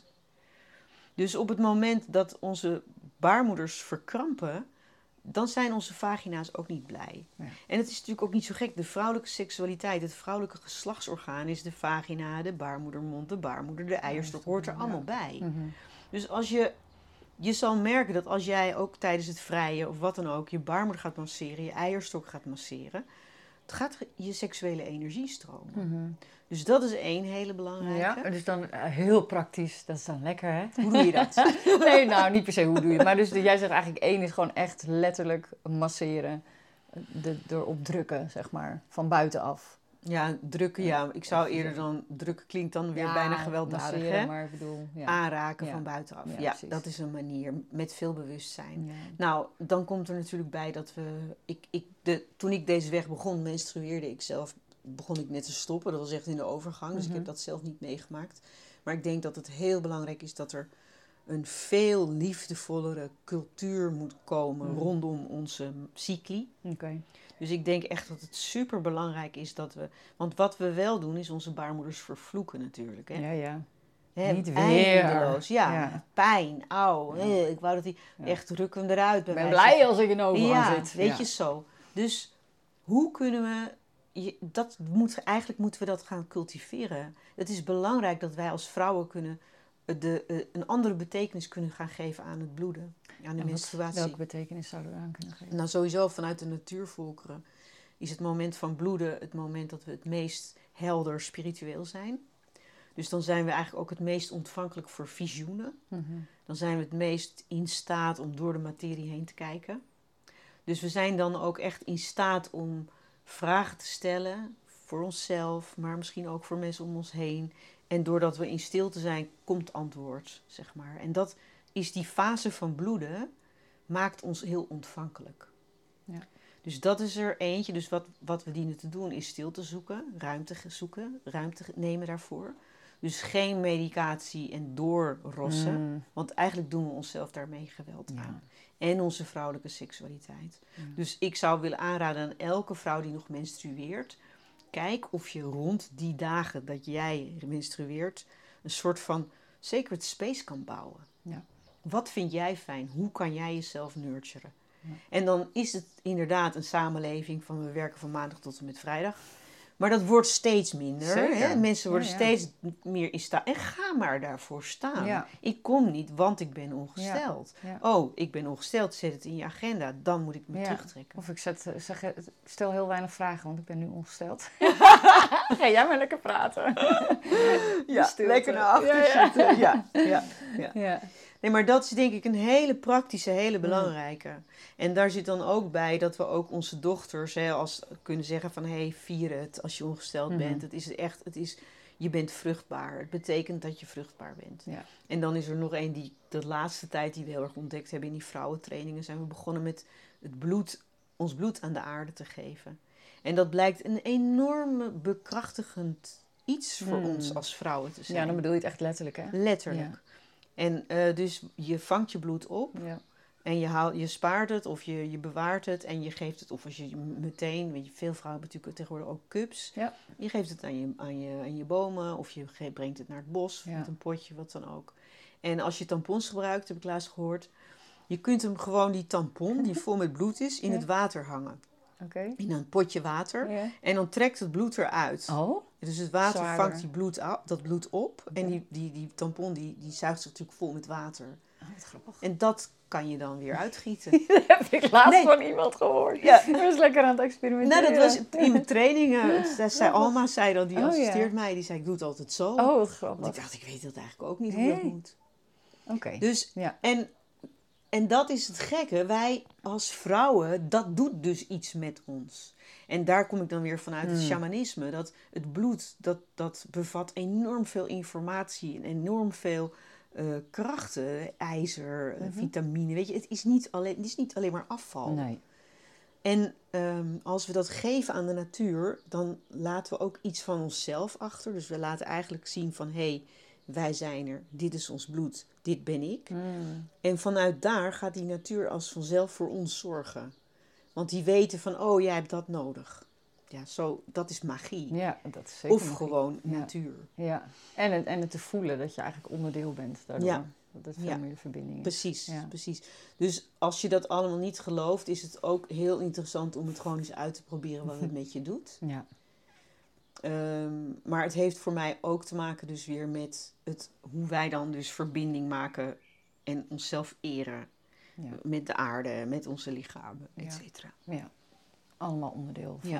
Dus op het moment dat onze baarmoeders verkrampen, dan zijn onze vagina's ook niet blij. Ja. En het is natuurlijk ook niet zo gek. De vrouwelijke seksualiteit, het vrouwelijke geslachtsorgaan is de vagina, de baarmoedermond, de baarmoeder, de eierstok, hoort er allemaal bij. Mhm. Dus als je, je zal merken dat als jij ook tijdens het vrijen of wat dan ook, je baarmoeder gaat masseren, je eierstok gaat masseren, het gaat je seksuele energie stromen. Mhm. Dus dat is één hele belangrijke. Ja, dus dan uh, heel praktisch. Dat is dan lekker, hè? Hoe doe je dat? Nee, nou, niet per se hoe doe je het. Maar dus jij zegt eigenlijk één is gewoon echt letterlijk masseren. De, erop drukken, zeg maar. Van buitenaf. Ja, drukken, ja. Ik zou eerder dan... Drukken klinkt dan weer bijna gewelddadig, masseren, hè? maar ik bedoel... Ja. Aanraken Ja. van buitenaf. Ja, Ja, precies. dat is een manier met veel bewustzijn. Ja. Nou, dan komt er natuurlijk bij dat we... Ik, ik, de, toen ik deze weg begon, menstrueerde ik zelf... begon ik net te stoppen. Dat was echt in de overgang. Dus Mhm. ik heb dat zelf niet meegemaakt. Maar ik denk dat het heel belangrijk is dat er een veel liefdevollere cultuur moet komen Mhm. rondom onze cycli. Oké. Dus ik denk echt dat het super belangrijk is dat we... Want wat we wel doen is onze baarmoeders vervloeken natuurlijk. Hè? Ja, ja. Hè, Niet weer. eindeloos. Ja, Ja. pijn, auw. Ja. eh, Ik wou dat die Ja. echt ruk hem eruit bij Ik ben wijze van- blij als ik in de overgang Ja, zit. weet Ja. je zo. Dus hoe kunnen we... je- Dat moet, eigenlijk moeten we dat gaan cultiveren. Het is belangrijk dat wij als vrouwen kunnen... De, eh, een andere betekenis kunnen gaan geven aan het bloeden. Aan de En wat- menstruatie. welke betekenis zouden we aan kunnen geven? Nou, sowieso vanuit de natuurvolkeren is het moment van bloeden het moment dat we het meest helder spiritueel zijn. Dus dan zijn we eigenlijk ook het meest ontvankelijk voor visioenen. Mhm. Dan zijn we het meest in staat om door de materie heen te kijken. Dus we zijn dan ook echt in staat om vragen te stellen voor onszelf, maar misschien ook voor mensen om ons heen. En doordat we in stilte zijn, komt antwoord, zeg maar. En dat is die fase van bloeden, maakt ons heel ontvankelijk. Ja. Dus dat is er eentje. Dus wat, wat we dienen te doen is stilte zoeken, ruimte zoeken, ruimte nemen daarvoor. Dus geen medicatie en doorrossen. Mm. Want eigenlijk doen we onszelf daarmee geweld Ja. aan. En onze vrouwelijke seksualiteit. Ja. Dus ik zou willen aanraden aan elke vrouw die nog menstrueert. Kijk of je rond die dagen dat jij menstrueert een soort van sacred space kan bouwen. Ja. Wat vind jij fijn? Hoe kan jij jezelf nurturen? Ja. En dan is het inderdaad een samenleving van we werken van maandag tot en met vrijdag. Maar dat wordt steeds minder. Zeker. Hè? Mensen worden Ja, ja. steeds meer in staat. En ga maar daarvoor staan. Ja. Ik kom niet, want ik ben ongesteld. Ja. Oh, ik ben ongesteld. Zet het in je agenda. Dan moet ik me Ja. terugtrekken. Of ik zet, zeg, ik stel heel weinig vragen, want ik ben nu ongesteld. Ga jij maar lekker praten. Ja, stilte. lekker naar achter Ja, ja. zitten. Ja, ja, ja. Ja. Nee, maar dat is denk ik een hele praktische, hele belangrijke. En daar zit dan ook bij dat we ook onze dochters hè, als, kunnen zeggen van... hé, hey, vier het als je ongesteld Mhm. bent. Het is echt, het is, je bent vruchtbaar. Het betekent dat je vruchtbaar bent. Ja. En dan is er nog één die de laatste tijd die we heel erg ontdekt hebben in die vrouwentrainingen. Zijn we begonnen met het bloed, ons bloed aan de aarde te geven. En dat blijkt een enorme bekrachtigend iets voor Hmm. ons als vrouwen te zijn. Ja, dan bedoel je het echt letterlijk, hè? Letterlijk. Ja. En uh, dus je vangt je bloed op. Ja. En je, haal, je spaart het of je, je bewaart het en je geeft het, of als je meteen, weet je, veel vrouwen hebben natuurlijk tegenwoordig ook cups. Ja. Je geeft het aan je, aan je, aan je bomen of je ge- brengt het naar het bos Ja. met een potje, wat dan ook. En als je tampons gebruikt, heb ik laatst gehoord, je kunt hem gewoon, die tampon die vol met bloed is, in Ja. het water hangen. Oké. Okay. In een potje water. Ja. En dan trekt het bloed eruit. Oh? Dus het water Zwaarder. vangt die bloed af, dat bloed op. Okay. En die, die, die tampon die, die zuigt zich natuurlijk vol met water. Oh, wat grappig. En dat kan je dan weer uitgieten. Dat heb ik laatst Nee. van iemand gehoord. Ja. Ik was lekker aan het experimenteren. Nou, dat was in mijn trainingen. Dat zei Alma, zei dan, die Oh, assisteert ja. mij. Die zei, ik doe het altijd zo. Oh, wat Want grappig. ik dacht, ik weet dat eigenlijk ook niet Hey. hoe dat moet. Oké. Okay. Dus, ja. en, en dat is het gekke. Wij als vrouwen, dat doet dus iets met ons. En daar kom ik dan weer vanuit het Hmm. shamanisme. Dat het bloed, dat, dat bevat enorm veel informatie en enorm veel uh, krachten. IJzer, Mm-hmm. vitamine. Weet je, het is niet alleen, het is niet alleen maar afval. Nee. En um, als we dat geven aan de natuur, dan laten we ook iets van onszelf achter. Dus we laten eigenlijk zien van, hé, hey, wij zijn er, dit is ons bloed, dit ben ik. Mm. En vanuit daar gaat die natuur als vanzelf voor ons zorgen. Want die weten van, oh, jij hebt dat nodig. Ja, zo, dat is magie. Ja, dat is zeker Of magie. gewoon Ja. natuur. Ja, en het, en het te voelen dat je eigenlijk onderdeel bent daardoor. Ja. Dat het veel Ja. meer de verbinding is. Precies, Ja. precies. Dus als je dat allemaal niet gelooft, is het ook heel interessant om het gewoon eens uit te proberen wat het met je doet. Ja. Um, maar het heeft voor mij ook te maken dus weer met het, hoe wij dan dus verbinding maken en onszelf eren. Ja. Met de aarde, met onze lichamen, Ja. et cetera. Ja. Allemaal onderdeel van... Ja.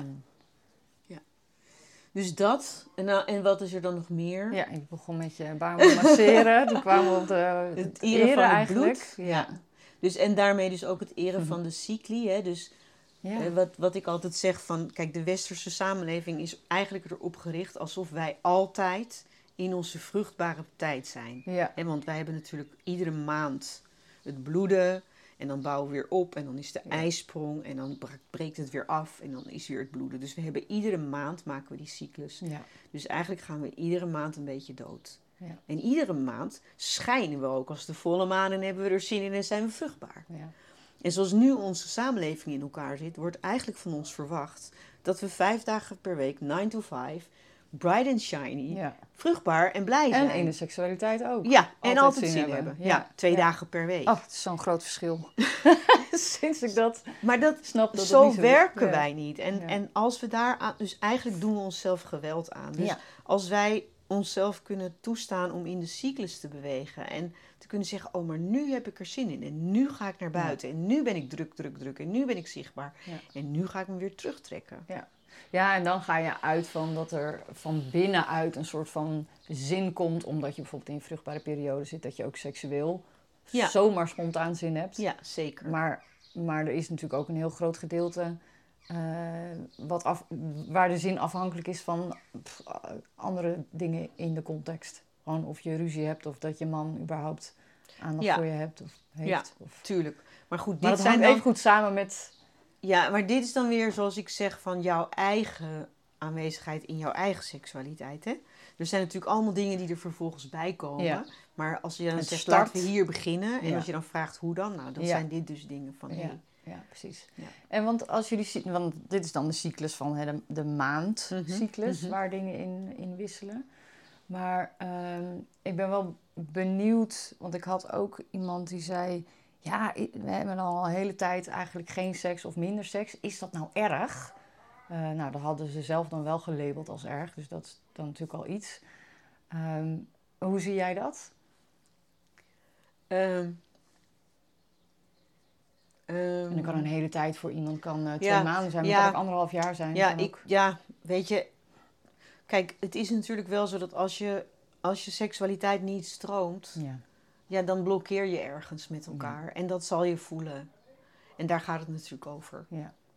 Dus dat. En, nou, en wat is er dan nog meer? Ja, ik begon met je baarmoeder masseren. Toen kwamen we op de, het, Het eren van het eigenlijk. bloed. Ja. Dus, en daarmee dus ook het eren Mhm. van de cycli. Hè? Dus Ja. eh, wat, wat ik altijd zeg van... Kijk, de westerse samenleving is eigenlijk erop gericht... alsof wij altijd in onze vruchtbare tijd zijn. Ja. Hè, want wij hebben natuurlijk iedere maand het bloeden... En dan bouwen we weer op en dan is de Ja. ijsprong en dan breekt het weer af en dan is weer het bloeden. Dus we hebben iedere maand maken we die cyclus. Ja. Dus eigenlijk gaan we iedere maand een beetje dood. Ja. En iedere maand schijnen we ook als de volle maan en hebben we er zin in en zijn we vruchtbaar. Ja. En zoals nu onze samenleving in elkaar zit, wordt eigenlijk van ons verwacht dat we vijf dagen per week, nine to five, bright and shiny, Ja. vruchtbaar en blij zijn. En in de seksualiteit ook. Ja, en Altijd altijd zin zin, hebben. hebben. Ja, Ja. twee Ja. dagen per week. Oh, het is zo'n groot verschil. Sinds ik dat Maar dat, snap, dat zo het niet zo is. werken Ja. wij niet. En, Ja. en als we daar aan, dus eigenlijk doen we onszelf geweld aan. Dus Ja. als wij onszelf kunnen toestaan om in de cyclus te bewegen en te kunnen zeggen, oh, maar nu heb ik er zin in en nu ga ik naar buiten en nu ben ik druk, druk, druk en nu ben ik zichtbaar Ja. en nu ga ik me weer terugtrekken. Ja, en dan ga je uit van dat er van binnenuit een soort van zin komt, omdat je bijvoorbeeld in een vruchtbare periode zit, dat je ook seksueel Ja. zomaar spontaan zin hebt. Ja, zeker. Maar, maar er is natuurlijk ook een heel groot gedeelte eh, wat af, waar de zin afhankelijk is van pff, andere dingen in de context. Gewoon of je ruzie hebt of dat je man überhaupt aandacht Ja. voor je hebt of heeft. Ja. Of... Tuurlijk. Maar goed, Maar dit dat zijn hangt dan... even goed samen met... Ja, maar dit is dan weer, zoals ik zeg, van jouw eigen aanwezigheid in jouw eigen seksualiteit. Hè? Er zijn natuurlijk allemaal dingen die er vervolgens bij komen. Ja. Maar als je dan Het zegt, start. laten we hier beginnen. En Ja. als je dan vraagt hoe dan, nou, dan Ja. zijn dit dus dingen van... Ja. Hey, Ja, precies. Ja. En want als jullie zien, want dit is dan de cyclus van hè, de, de maandcyclus, Mhm. waar dingen in, in wisselen. Maar ehm, ik ben wel benieuwd, want ik had ook iemand die zei, ja, i- we hebben al een hele tijd eigenlijk geen seks of minder seks. Is dat nou erg? Eh, nou, dat hadden ze zelf dan wel gelabeld als erg, dus dat is dan natuurlijk al iets. Ehm, hoe zie jij dat? Ehm, ehm, En dan kan een hele tijd voor iemand kan uh, twee Ja, maanden zijn, maar ja. kan ook anderhalf jaar zijn. ja, kan ik, ook- ja, weet je... Kijk, het is natuurlijk wel zo dat als je, als je seksualiteit niet stroomt... ja. Ja, dan blokkeer je ergens met elkaar. En dat zal je voelen. En daar gaat het natuurlijk over. Ja.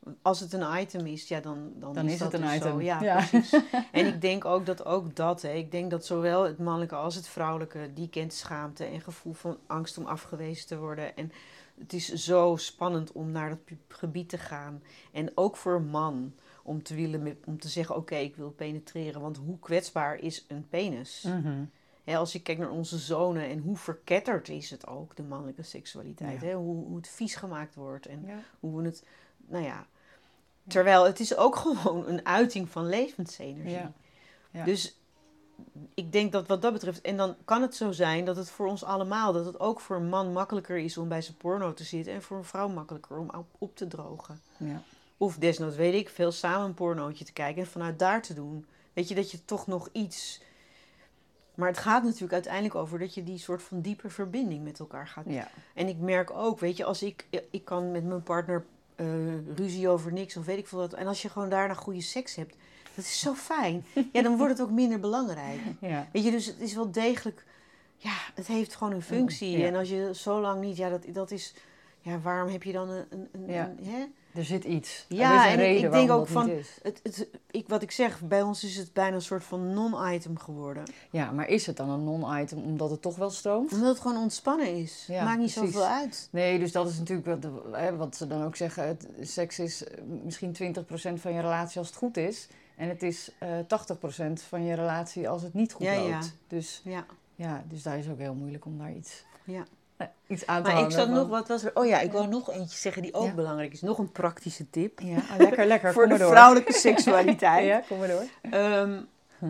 Als het een item is, ja, dan, dan, Dan is, is dat het een dus item. zo. Ja, Ja. precies. En ik denk ook dat ook dat, hè, ik denk dat zowel het mannelijke als het vrouwelijke, die kent schaamte en gevoel van angst om afgewezen te worden. En het is zo spannend om naar dat gebied te gaan. En ook voor een man, om te, willen met, om te zeggen, oké, okay, ik wil penetreren. Want hoe kwetsbaar is een penis? Mm-hmm. Hè, als je kijkt naar onze zonen en hoe verketterd is het ook, de mannelijke seksualiteit. Ja. Hè? Hoe, hoe het vies gemaakt wordt en Ja. hoe we het, nou ja... Terwijl het is ook gewoon een uiting van levensenergie. Ja. Ja. Dus ik denk dat wat dat betreft... En dan kan het zo zijn dat het voor ons allemaal... dat het ook voor een man makkelijker is om bij zijn porno te zitten... en voor een vrouw makkelijker om op, op te drogen. Ja. Of desnoods, weet ik veel, samen een pornootje te kijken... en vanuit daar te doen. Weet je, dat je toch nog iets... Maar het gaat natuurlijk uiteindelijk over dat je die soort van diepe verbinding met elkaar gaat. Ja. En ik merk ook, weet je, als ik... Ik kan met mijn partner... Uh, ruzie over niks of weet ik veel wat. En als je gewoon daarna goede seks hebt, dat is zo fijn. Ja, dan wordt het ook minder belangrijk. Ja. Weet je, dus het is wel degelijk... Ja, het heeft gewoon een functie. Ja. En als je zo lang niet... Ja, dat, dat is... Ja, waarom heb je dan een... een, een, Ja. een hè? Er zit iets. Ja, er is een en reden ik, ik denk ook dat van... niet is. Het, het, ik, wat ik zeg, bij ons is het bijna een soort van non-item geworden. Ja, maar is het dan een non-item omdat het toch wel stroomt? Omdat het gewoon ontspannen is. Ja, Maakt niet precies. zoveel uit. Nee, dus dat is natuurlijk wat, hè, wat ze dan ook zeggen. Het, seks is misschien twintig procent van je relatie als het goed is. En het is uh, tachtig procent van je relatie als het niet goed Ja, loopt. ja. Dus, Ja. ja, dus daar is ook heel moeilijk om daar iets, Ja. uh, iets aan te Maar hangen. ik zat van- nog... Wat was er? Oh ja, ik wil nog eentje zeggen die ook Ja. belangrijk is. Nog een praktische tip. Ja, ah, lekker, lekker. Voor kom de maar door. vrouwelijke seksualiteit. Ja, kom maar door. Um,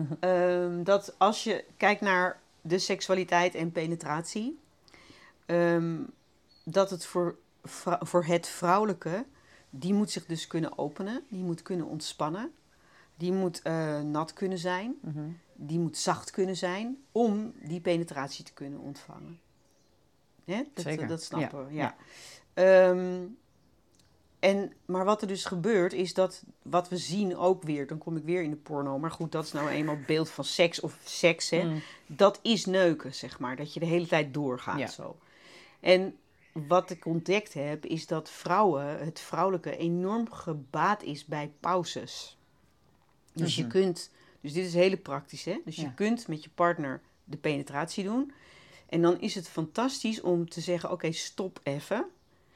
um, dat als je kijkt naar de seksualiteit en penetratie, um, dat het voor, vrou- voor het vrouwelijke, die moet zich dus kunnen openen, die moet kunnen ontspannen, die moet uh, nat kunnen zijn, Mm-hmm. die moet zacht kunnen zijn om die penetratie te kunnen ontvangen. Hè? Dat, Zeker. dat snappen Ja. we, ja. ja. Um, En, maar wat er dus gebeurt, is dat wat we zien ook weer... Dan kom ik weer in de porno. Maar goed, dat is nou eenmaal het beeld van seks of seks. Hè? Mm. Dat is neuken, zeg maar. Dat je de hele tijd doorgaat Ja. zo. En wat ik ontdekt heb, is dat vrouwen, het vrouwelijke, enorm gebaat is bij pauzes. Dus Mm-hmm. je kunt... Dus dit is hele praktisch, hè? Dus je Ja. kunt met je partner de penetratie doen. En dan is het fantastisch om te zeggen... Oké, okay, stop even...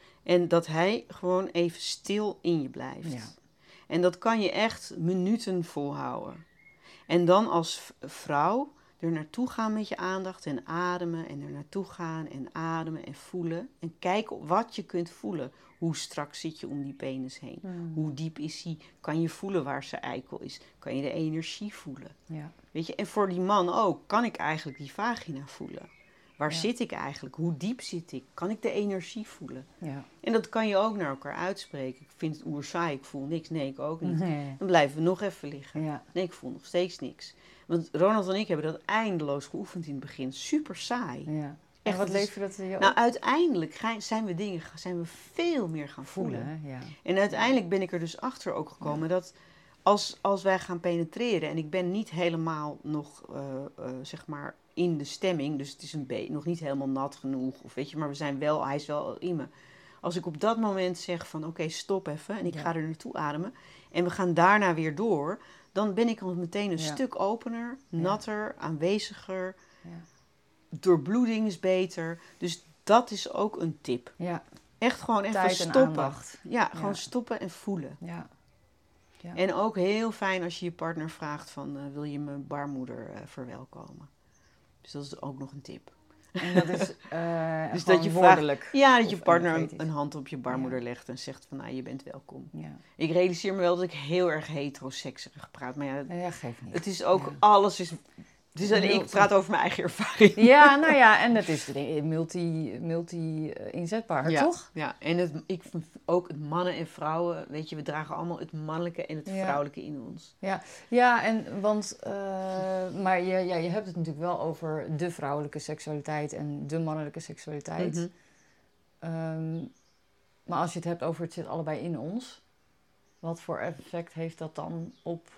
En dat hij gewoon even stil in je blijft. Ja. En dat kan je echt minuten volhouden. En dan als vrouw er naartoe gaan met je aandacht en ademen. En er naartoe gaan en ademen en voelen. En kijken wat je kunt voelen. Hoe strak zit je om die penis heen? Mm. Hoe diep is hij? Kan je voelen waar zijn eikel is? Kan je de energie voelen? Ja. Weet je? En voor die man ook. Kan ik eigenlijk die vagina voelen? Waar Ja. zit ik eigenlijk? Hoe diep zit ik? Kan ik de energie voelen? Ja. En dat kan je ook naar elkaar uitspreken. Ik vind het oer saai, ik voel niks. Nee, ik ook niet. Nee. Dan blijven we nog even liggen. Ja. Nee, ik voel nog steeds niks. Want Ronald en ik hebben dat eindeloos geoefend in het begin. Super saai. Ja. Echt, En wat het is- leef je dat in je Nou, uiteindelijk ga- zijn we dingen, zijn we veel meer gaan voelen. voelen? Hè? Ja. En uiteindelijk ben ik er dus achter ook gekomen dat als, als wij gaan penetreren... en ik ben niet helemaal nog, uh, uh, zeg maar, in de stemming... dus het is een beetje nog niet helemaal nat genoeg, of weet je, maar we zijn wel, hij is wel in me. Als ik op dat moment zeg van, oké, okay, stop even... en ik Ja. ga er naartoe ademen... en we gaan daarna weer door... dan ben ik al meteen een Ja. stuk opener, natter, aanweziger... Ja. doorbloeding is beter. Dus dat is ook een tip. Ja. Echt gewoon even Tijd en stoppen. aandacht. Ja, gewoon Ja. stoppen en voelen. Ja. Ja. En ook heel fijn als je je partner vraagt van... Uh, wil je mijn baarmoeder uh, verwelkomen? Dus dat is ook nog een tip. En dat is uh, Dus gewoon dat je woordelijk. vraagt, ja, dat je Of partner een, energetisch. een hand op je baarmoeder legt en zegt van... nou, je bent welkom. Ja. Ik realiseer me wel dat ik heel erg heterosekserig praat. Maar ja, Ja, geeft niet. het is ook... Ja. alles is... Dus ik Multi- praat over mijn eigen ervaring. Ja, nou ja, en het is de- multi, multi uh, inzetbaar, Ja, toch? ja, en het, ik vind ook het mannen en vrouwen, weet je, we dragen allemaal het mannelijke en het Ja. vrouwelijke in ons. Ja, en want, uh, maar je, ja, je hebt het natuurlijk wel over de vrouwelijke seksualiteit en de mannelijke seksualiteit. Mhm. Um, maar als je het hebt over het zit allebei in ons, wat voor effect heeft dat dan op?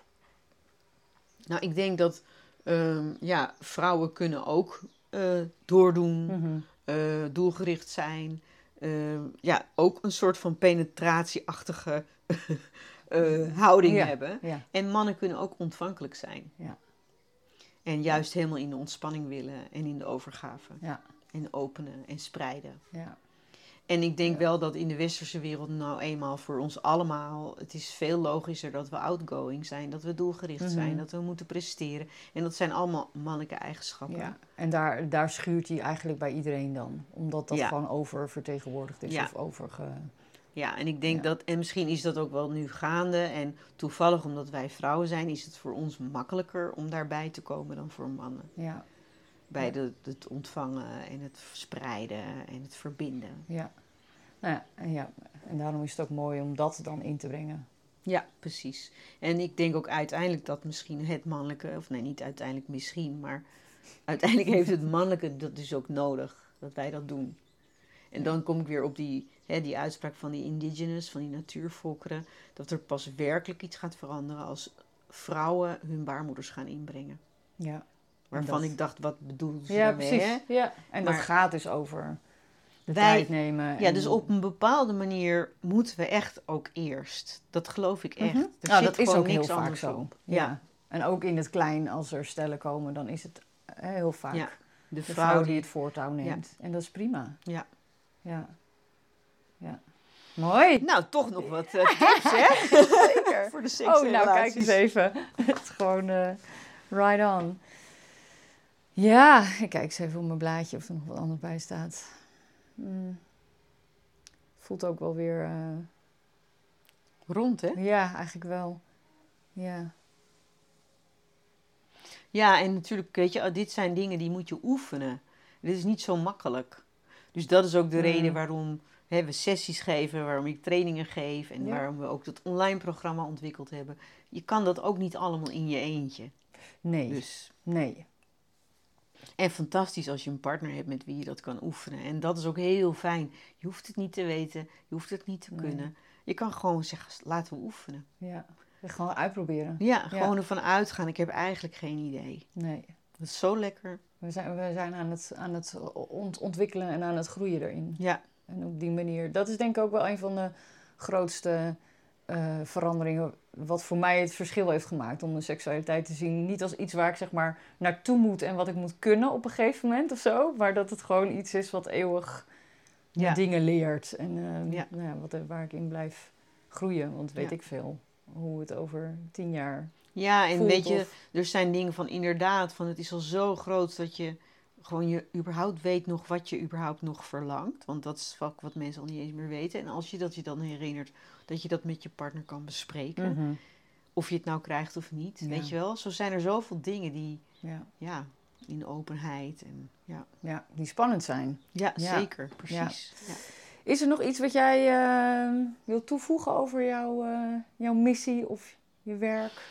Nou, ik denk dat um, ja, vrouwen kunnen ook uh, doordoen, Mm-hmm. uh, doelgericht zijn, uh, ja, ook een soort van penetratieachtige uh, houding Ja, hebben. ja. En mannen kunnen ook ontvankelijk zijn. Ja. En juist helemaal in de ontspanning willen en in de overgave. Ja. En openen en spreiden. Ja. En ik denk Ja. wel dat in de westerse wereld nou eenmaal voor ons allemaal... Het is veel logischer dat we outgoing zijn, dat we doelgericht Mhm. zijn, dat we moeten presteren. En dat zijn allemaal mannelijke eigenschappen. Ja. En daar, daar schuurt hij eigenlijk bij iedereen dan. Omdat dat Ja. gewoon oververtegenwoordigd is Ja. of overge... Ja, en ik denk Ja. dat, en misschien is dat ook wel nu gaande. En toevallig omdat wij vrouwen zijn, is het voor ons makkelijker om daarbij te komen dan voor mannen. Ja. Bij Ja. de, het ontvangen en het verspreiden en het verbinden. Ja. Nou ja, en ja, en daarom is het ook mooi om dat dan in te brengen. Ja, precies. En ik denk ook uiteindelijk dat misschien het mannelijke, of nee, niet uiteindelijk misschien, maar uiteindelijk heeft het mannelijke dat dus ook nodig, dat wij dat doen. En dan kom ik weer op die, hè, die uitspraak van die indigenous, van die natuurvolkeren, dat er pas werkelijk iets gaat veranderen als vrouwen hun baarmoeders gaan inbrengen. Ja. Waarvan dat- ik dacht, wat bedoel ze Ja, daarmee? precies. Hè? Ja. En dat Maar- gaat dus over de Wij- tijd nemen. Ja, en- dus op een bepaalde manier moeten we echt ook eerst. Dat geloof ik echt. Mhm. Er Nou, zit dat is gewoon ook heel niks vaak anders zo. op. Ja. Ja. En ook in het klein, als er stellen komen, dan is het eh, heel vaak Ja, De de vrouw, vrouw die die... het voortouw neemt. En dat is prima. Ja. Ja. Ja. Mooi. Nou, toch nog wat uh, tips, hè? Zeker. Voor de seks Oh, nou kijk eens even. Het is gewoon eh right on. Ja, ik kijk eens even op mijn blaadje of er nog wat anders bij staat. Hmm. Voelt ook wel weer... eh, Rond, hè? ja, eigenlijk wel. Ja. Ja, en natuurlijk, weet je, dit zijn dingen die moet je oefenen. Dit is niet zo makkelijk. Dus dat is ook de Mm. reden waarom hè, we sessies geven, waarom ik trainingen geef en Ja. waarom we ook dat online programma ontwikkeld hebben. Je kan dat ook niet allemaal in je eentje. Nee. Dus... Nee. En fantastisch als je een partner hebt met wie je dat kan oefenen. En dat is ook heel fijn. Je hoeft het niet te weten, je hoeft het niet te Nee. kunnen. Je kan gewoon zeggen, laten we oefenen. Ja. Gewoon uitproberen. Ja, gewoon ervan uitgaan. Ik heb eigenlijk geen idee. Nee. Dat is zo lekker. We zijn, we zijn aan het, aan het ont- ontwikkelen en aan het groeien erin. Ja, En op die manier. Dat is denk ik ook wel een van de grootste eh, veranderingen. Wat voor mij het verschil heeft gemaakt. Om de seksualiteit te zien. Niet als iets waar ik zeg maar naartoe moet. En wat ik moet kunnen op een gegeven moment of zo. Maar dat het gewoon iets is wat eeuwig ja. dingen leert. En eh, Ja. nou ja, wat, waar ik in blijf groeien. Want weet Ja. ik veel. Hoe het over tien jaar Ja, en voelt weet je, of- er zijn dingen van inderdaad, van het is al zo groot dat je gewoon je überhaupt weet nog wat je überhaupt nog verlangt. Want dat is vaak wat mensen al niet eens meer weten. En als je dat je dan herinnert, dat je dat met je partner kan bespreken. Mhm. Of je het nou krijgt of niet, Ja. weet je wel. Zo zijn er zoveel dingen die, Ja. ja, in openheid en ja. ja, die spannend zijn. Ja, Ja. zeker, precies. Ja. Is er nog iets wat jij uh, wilt toevoegen over jouw, uh, jouw missie of je werk?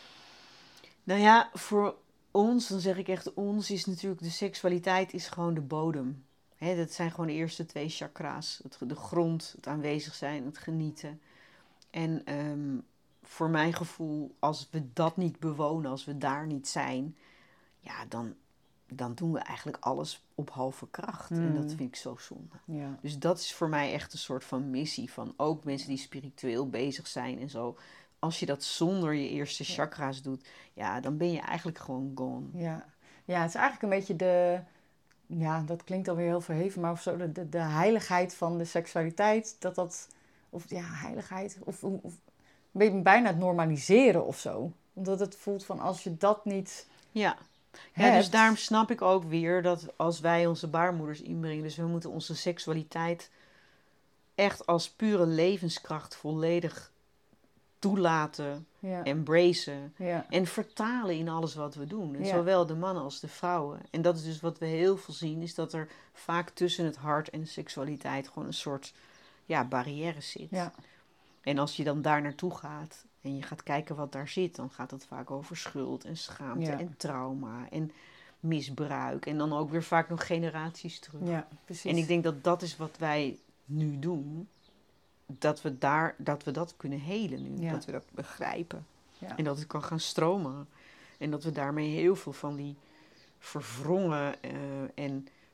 Nou ja, voor ons, dan zeg ik echt ons, is natuurlijk de seksualiteit is gewoon de bodem. Hè, dat zijn gewoon de eerste twee chakra's. Het, de grond, het aanwezig zijn, het genieten. En um, voor mijn gevoel, als we dat niet bewonen, als we daar niet zijn, ja, dan, dan doen we eigenlijk alles op halve kracht. Hmm. En dat vind ik zo zonde. Ja. Dus dat is voor mij echt een soort van missie van ook mensen die spiritueel bezig zijn en zo. Als je dat zonder je eerste chakra's doet, ja, dan ben je eigenlijk gewoon gone. Ja. Ja, het is eigenlijk een beetje de... Ja, dat klinkt alweer heel verheven, maar of zo, de, de, de heiligheid van de seksualiteit. Dat dat... Of ja, heiligheid. Of, of bijna het normaliseren of zo. Omdat het voelt van als je dat niet... Ja. Ja, hebt. dus daarom snap ik ook weer dat als wij onze baarmoeders inbrengen, dus we moeten onze seksualiteit echt als pure levenskracht volledig toelaten, Ja. embracen Ja. en vertalen in alles wat we doen. En Ja. zowel de mannen als de vrouwen. En dat is dus wat we heel veel zien, is dat er vaak tussen het hart en de seksualiteit gewoon een soort ja, barrière zit. Ja. En als je dan daar naartoe gaat en je gaat kijken wat daar zit, dan gaat het vaak over schuld en schaamte Ja. en trauma en misbruik. En dan ook weer vaak nog generaties terug. Ja, precies. En ik denk dat dat is wat wij nu doen. Dat we, daar, dat, we dat kunnen helen nu. Ja. Dat we dat begrijpen. Ja. En dat het kan gaan stromen. En dat we daarmee heel veel van die verwrongen uh, en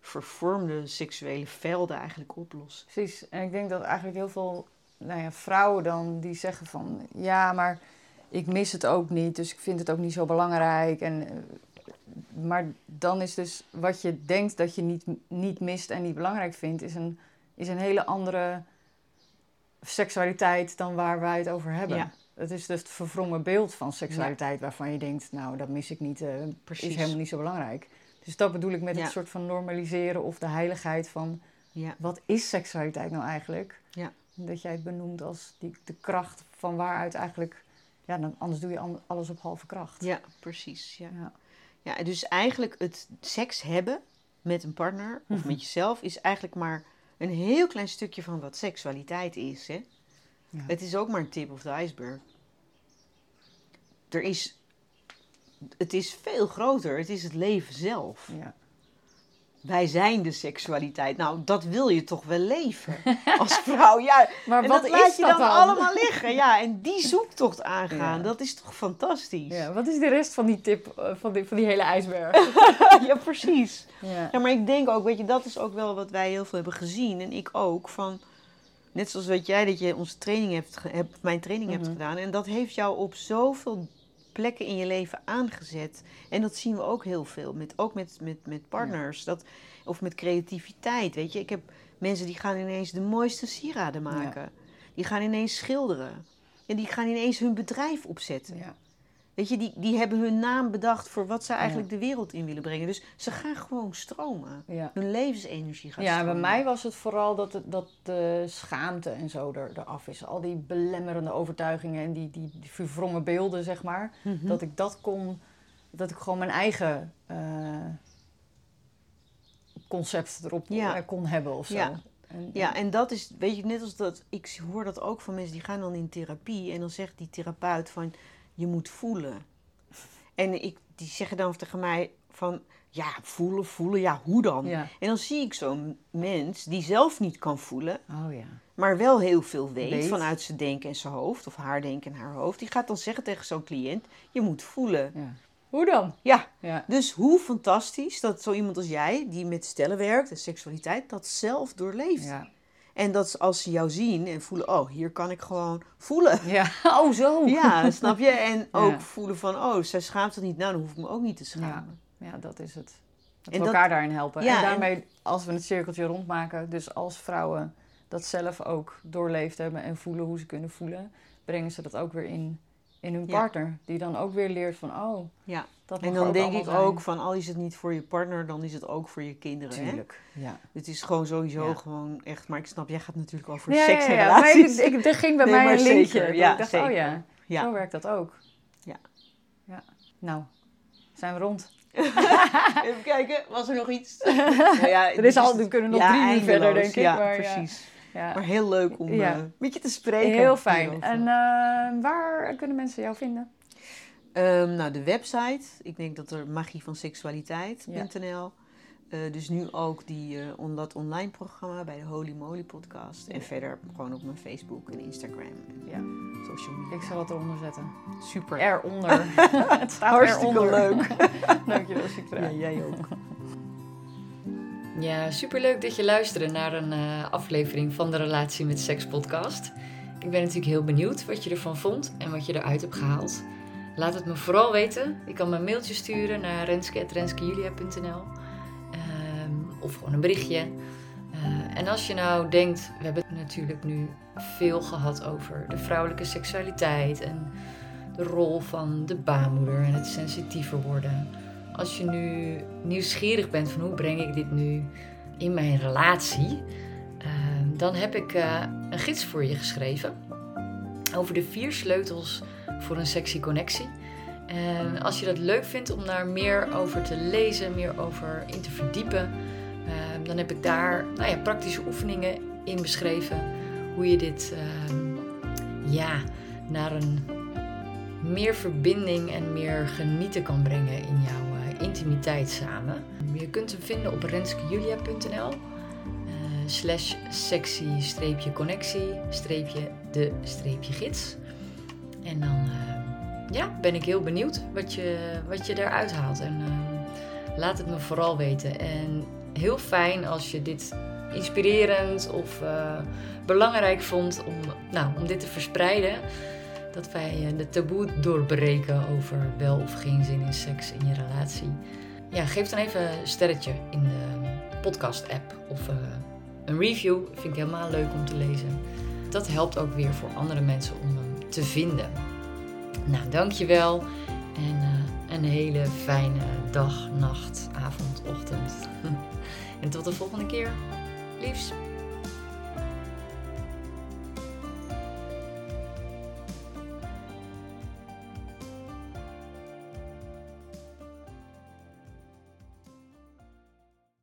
vervormde seksuele velden eigenlijk oplossen. Precies. En ik denk dat eigenlijk heel veel nou ja, vrouwen dan die zeggen van... Ja, maar ik mis het ook niet, dus ik vind het ook niet zo belangrijk. En, maar dan is dus wat je denkt dat je niet, niet mist en niet belangrijk vindt... is een, is een hele andere seksualiteit dan waar wij het over hebben. Ja. Het is dus het verwrongen beeld van seksualiteit... Ja. waarvan je denkt, nou, dat mis ik niet, uh, is helemaal niet zo belangrijk. Dus dat bedoel ik met ja. het soort van normaliseren of de heiligheid van... Ja. Wat is seksualiteit nou eigenlijk? Ja. Dat jij het benoemt als die, de kracht van waaruit eigenlijk... Ja, dan, anders doe je alles op halve kracht. Ja, precies. Ja. Ja. Ja, dus eigenlijk het seks hebben met een partner of met jezelf... is eigenlijk maar een heel klein stukje van wat seksualiteit is. Hè? Ja. Het is ook maar een tip of the iceberg. Er is... Het is veel groter. Het is het leven zelf. Ja. Wij zijn de seksualiteit. Nou, dat wil je toch wel leven als vrouw. Ja, maar en wat dat is laat je dat dan, dan allemaal liggen. Ja, en die zoektocht aangaan, Ja. dat is toch fantastisch. Ja, wat is de rest van die tip, uh, van, die, van die hele ijsberg? Ja, precies. Ja. Ja, maar ik denk ook, weet je, dat is ook wel wat wij heel veel hebben gezien. En ik ook, van... Net zoals weet jij, dat je onze training hebt, hebt mijn training mm-hmm. hebt gedaan. En dat heeft jou op zoveel plekken in je leven aangezet. En dat zien we ook heel veel. Met, ook met, met, met partners. Ja. Dat, of met creativiteit, weet je. Ik heb mensen die gaan ineens de mooiste sieraden maken. Ja. Die gaan ineens schilderen. En die gaan ineens hun bedrijf opzetten. Ja. Weet je, die, die hebben hun naam bedacht voor wat ze eigenlijk ja. de wereld in willen brengen. Dus ze gaan gewoon stromen. Ja. Hun levensenergie gaat ja, stromen. Ja, bij mij was het vooral dat, het, dat de schaamte en zo er, eraf is. Al die belemmerende overtuigingen en die, die, die verwrongen beelden, zeg maar. Mm-hmm. Dat ik dat kon... Dat ik gewoon mijn eigen uh, concept erop ja. kon hebben of zo. Ja. En, ja, en dat is, weet je, net als dat... Ik hoor dat ook van mensen die gaan dan in therapie. En dan zegt die therapeut van... Je moet voelen. En ik, die zeggen dan tegen mij van... Ja, voelen, voelen, ja, hoe dan? Ja. En dan zie ik zo'n mens die zelf niet kan voelen... Oh, ja. maar wel heel veel weet, weet vanuit zijn denken en zijn hoofd... of haar denken en haar hoofd. Die gaat dan zeggen tegen zo'n cliënt... Je moet voelen. Ja. Hoe dan? Ja. ja, dus hoe fantastisch dat zo iemand als jij... die met stellen werkt en seksualiteit... dat zelf doorleeft. Ja. En dat als ze jou zien en voelen... oh, hier kan ik gewoon voelen. Ja, oh zo. Ja, snap je? En ook ja. voelen van... oh, zij schaamt zich niet. Nou, dan hoef ik me ook niet te schamen. Ja, ja dat is het. Dat en we dat, elkaar daarin helpen. Ja, en daarmee, en, als we het cirkeltje rondmaken... dus als vrouwen dat zelf ook doorleefd hebben... en voelen hoe ze kunnen voelen... brengen ze dat ook weer in, in hun ja. partner. Die dan ook weer leert van... oh, ja. dat en mag dan ook denk ik zijn. ook van... al is het niet voor je partner... dan is het ook voor je kinderen. Tuurlijk, hè? ja. Het is gewoon sowieso ja. gewoon echt... maar ik snap, jij gaat natuurlijk over ja, seks ja, en ja. relaties. Maar ik, ik, er ging bij nee, mij een linkje. Zeker. Ja, ik dacht, zeker. oh ja, ja, zo werkt dat ook. Ja. ja. Nou, zijn we rond. Even kijken, was er nog iets? nou ja, er is al, we kunnen nog ja, drie uur verder, denk ik. Ja, maar, precies. Ja. Maar heel leuk om ja. uh, met je te spreken. Heel fijn. En uh, waar kunnen mensen jou vinden? Um, nou, de website. Ik denk dat er magie van seksualiteit punt n l. Ja. Uh, dus nu ook die, uh, on, dat online programma bij de Holy Moly podcast. En verder gewoon op mijn Facebook en Instagram. En ja. social media. Ik zal het eronder zetten. Super. Eronder. Het staat hartstikke eronder. leuk. Dankjewel, Sifra. Ja, jij ook. Ja, superleuk dat je luisterde naar een uh, aflevering van de Relatie met Seks podcast. Ik ben natuurlijk heel benieuwd wat je ervan vond en wat je eruit hebt gehaald. Laat het me vooral weten. Je kan me een mailtje sturen naar renske at renskejulia punt n l um, of gewoon een berichtje. Uh, en als je nou denkt, we hebben het natuurlijk nu veel gehad over de vrouwelijke seksualiteit en de rol van de baarmoeder en het sensitiever worden. Als je nu nieuwsgierig bent van hoe breng ik dit nu in mijn relatie, uh, dan heb ik uh, een gids voor je geschreven over de vier sleutels voor een sexy connectie. En als je dat leuk vindt om daar meer over te lezen, meer over in te verdiepen, uh, dan heb ik daar nou ja, praktische oefeningen in beschreven. Hoe je dit uh, ja, naar een meer verbinding en meer genieten kan brengen in jouw uh, intimiteit samen. Je kunt hem vinden op renskejulia punt n l uh, slash sexy streepje connectie streepje de streepje gids. En dan uh, ja, ben ik heel benieuwd wat je, wat je eruit haalt. En uh, laat het me vooral weten. En heel fijn als je dit inspirerend of uh, belangrijk vond om, nou, om dit te verspreiden. Dat wij uh, de taboe doorbreken over wel of geen zin in seks in je relatie. Ja, geef dan even een sterretje in de podcast-app of uh, een review. Vind ik helemaal leuk om te lezen. Dat helpt ook weer voor andere mensen om hem te vinden. Nou, dankjewel. En uh, een hele fijne dag, nacht, avond, ochtend. En tot de volgende keer. Liefs.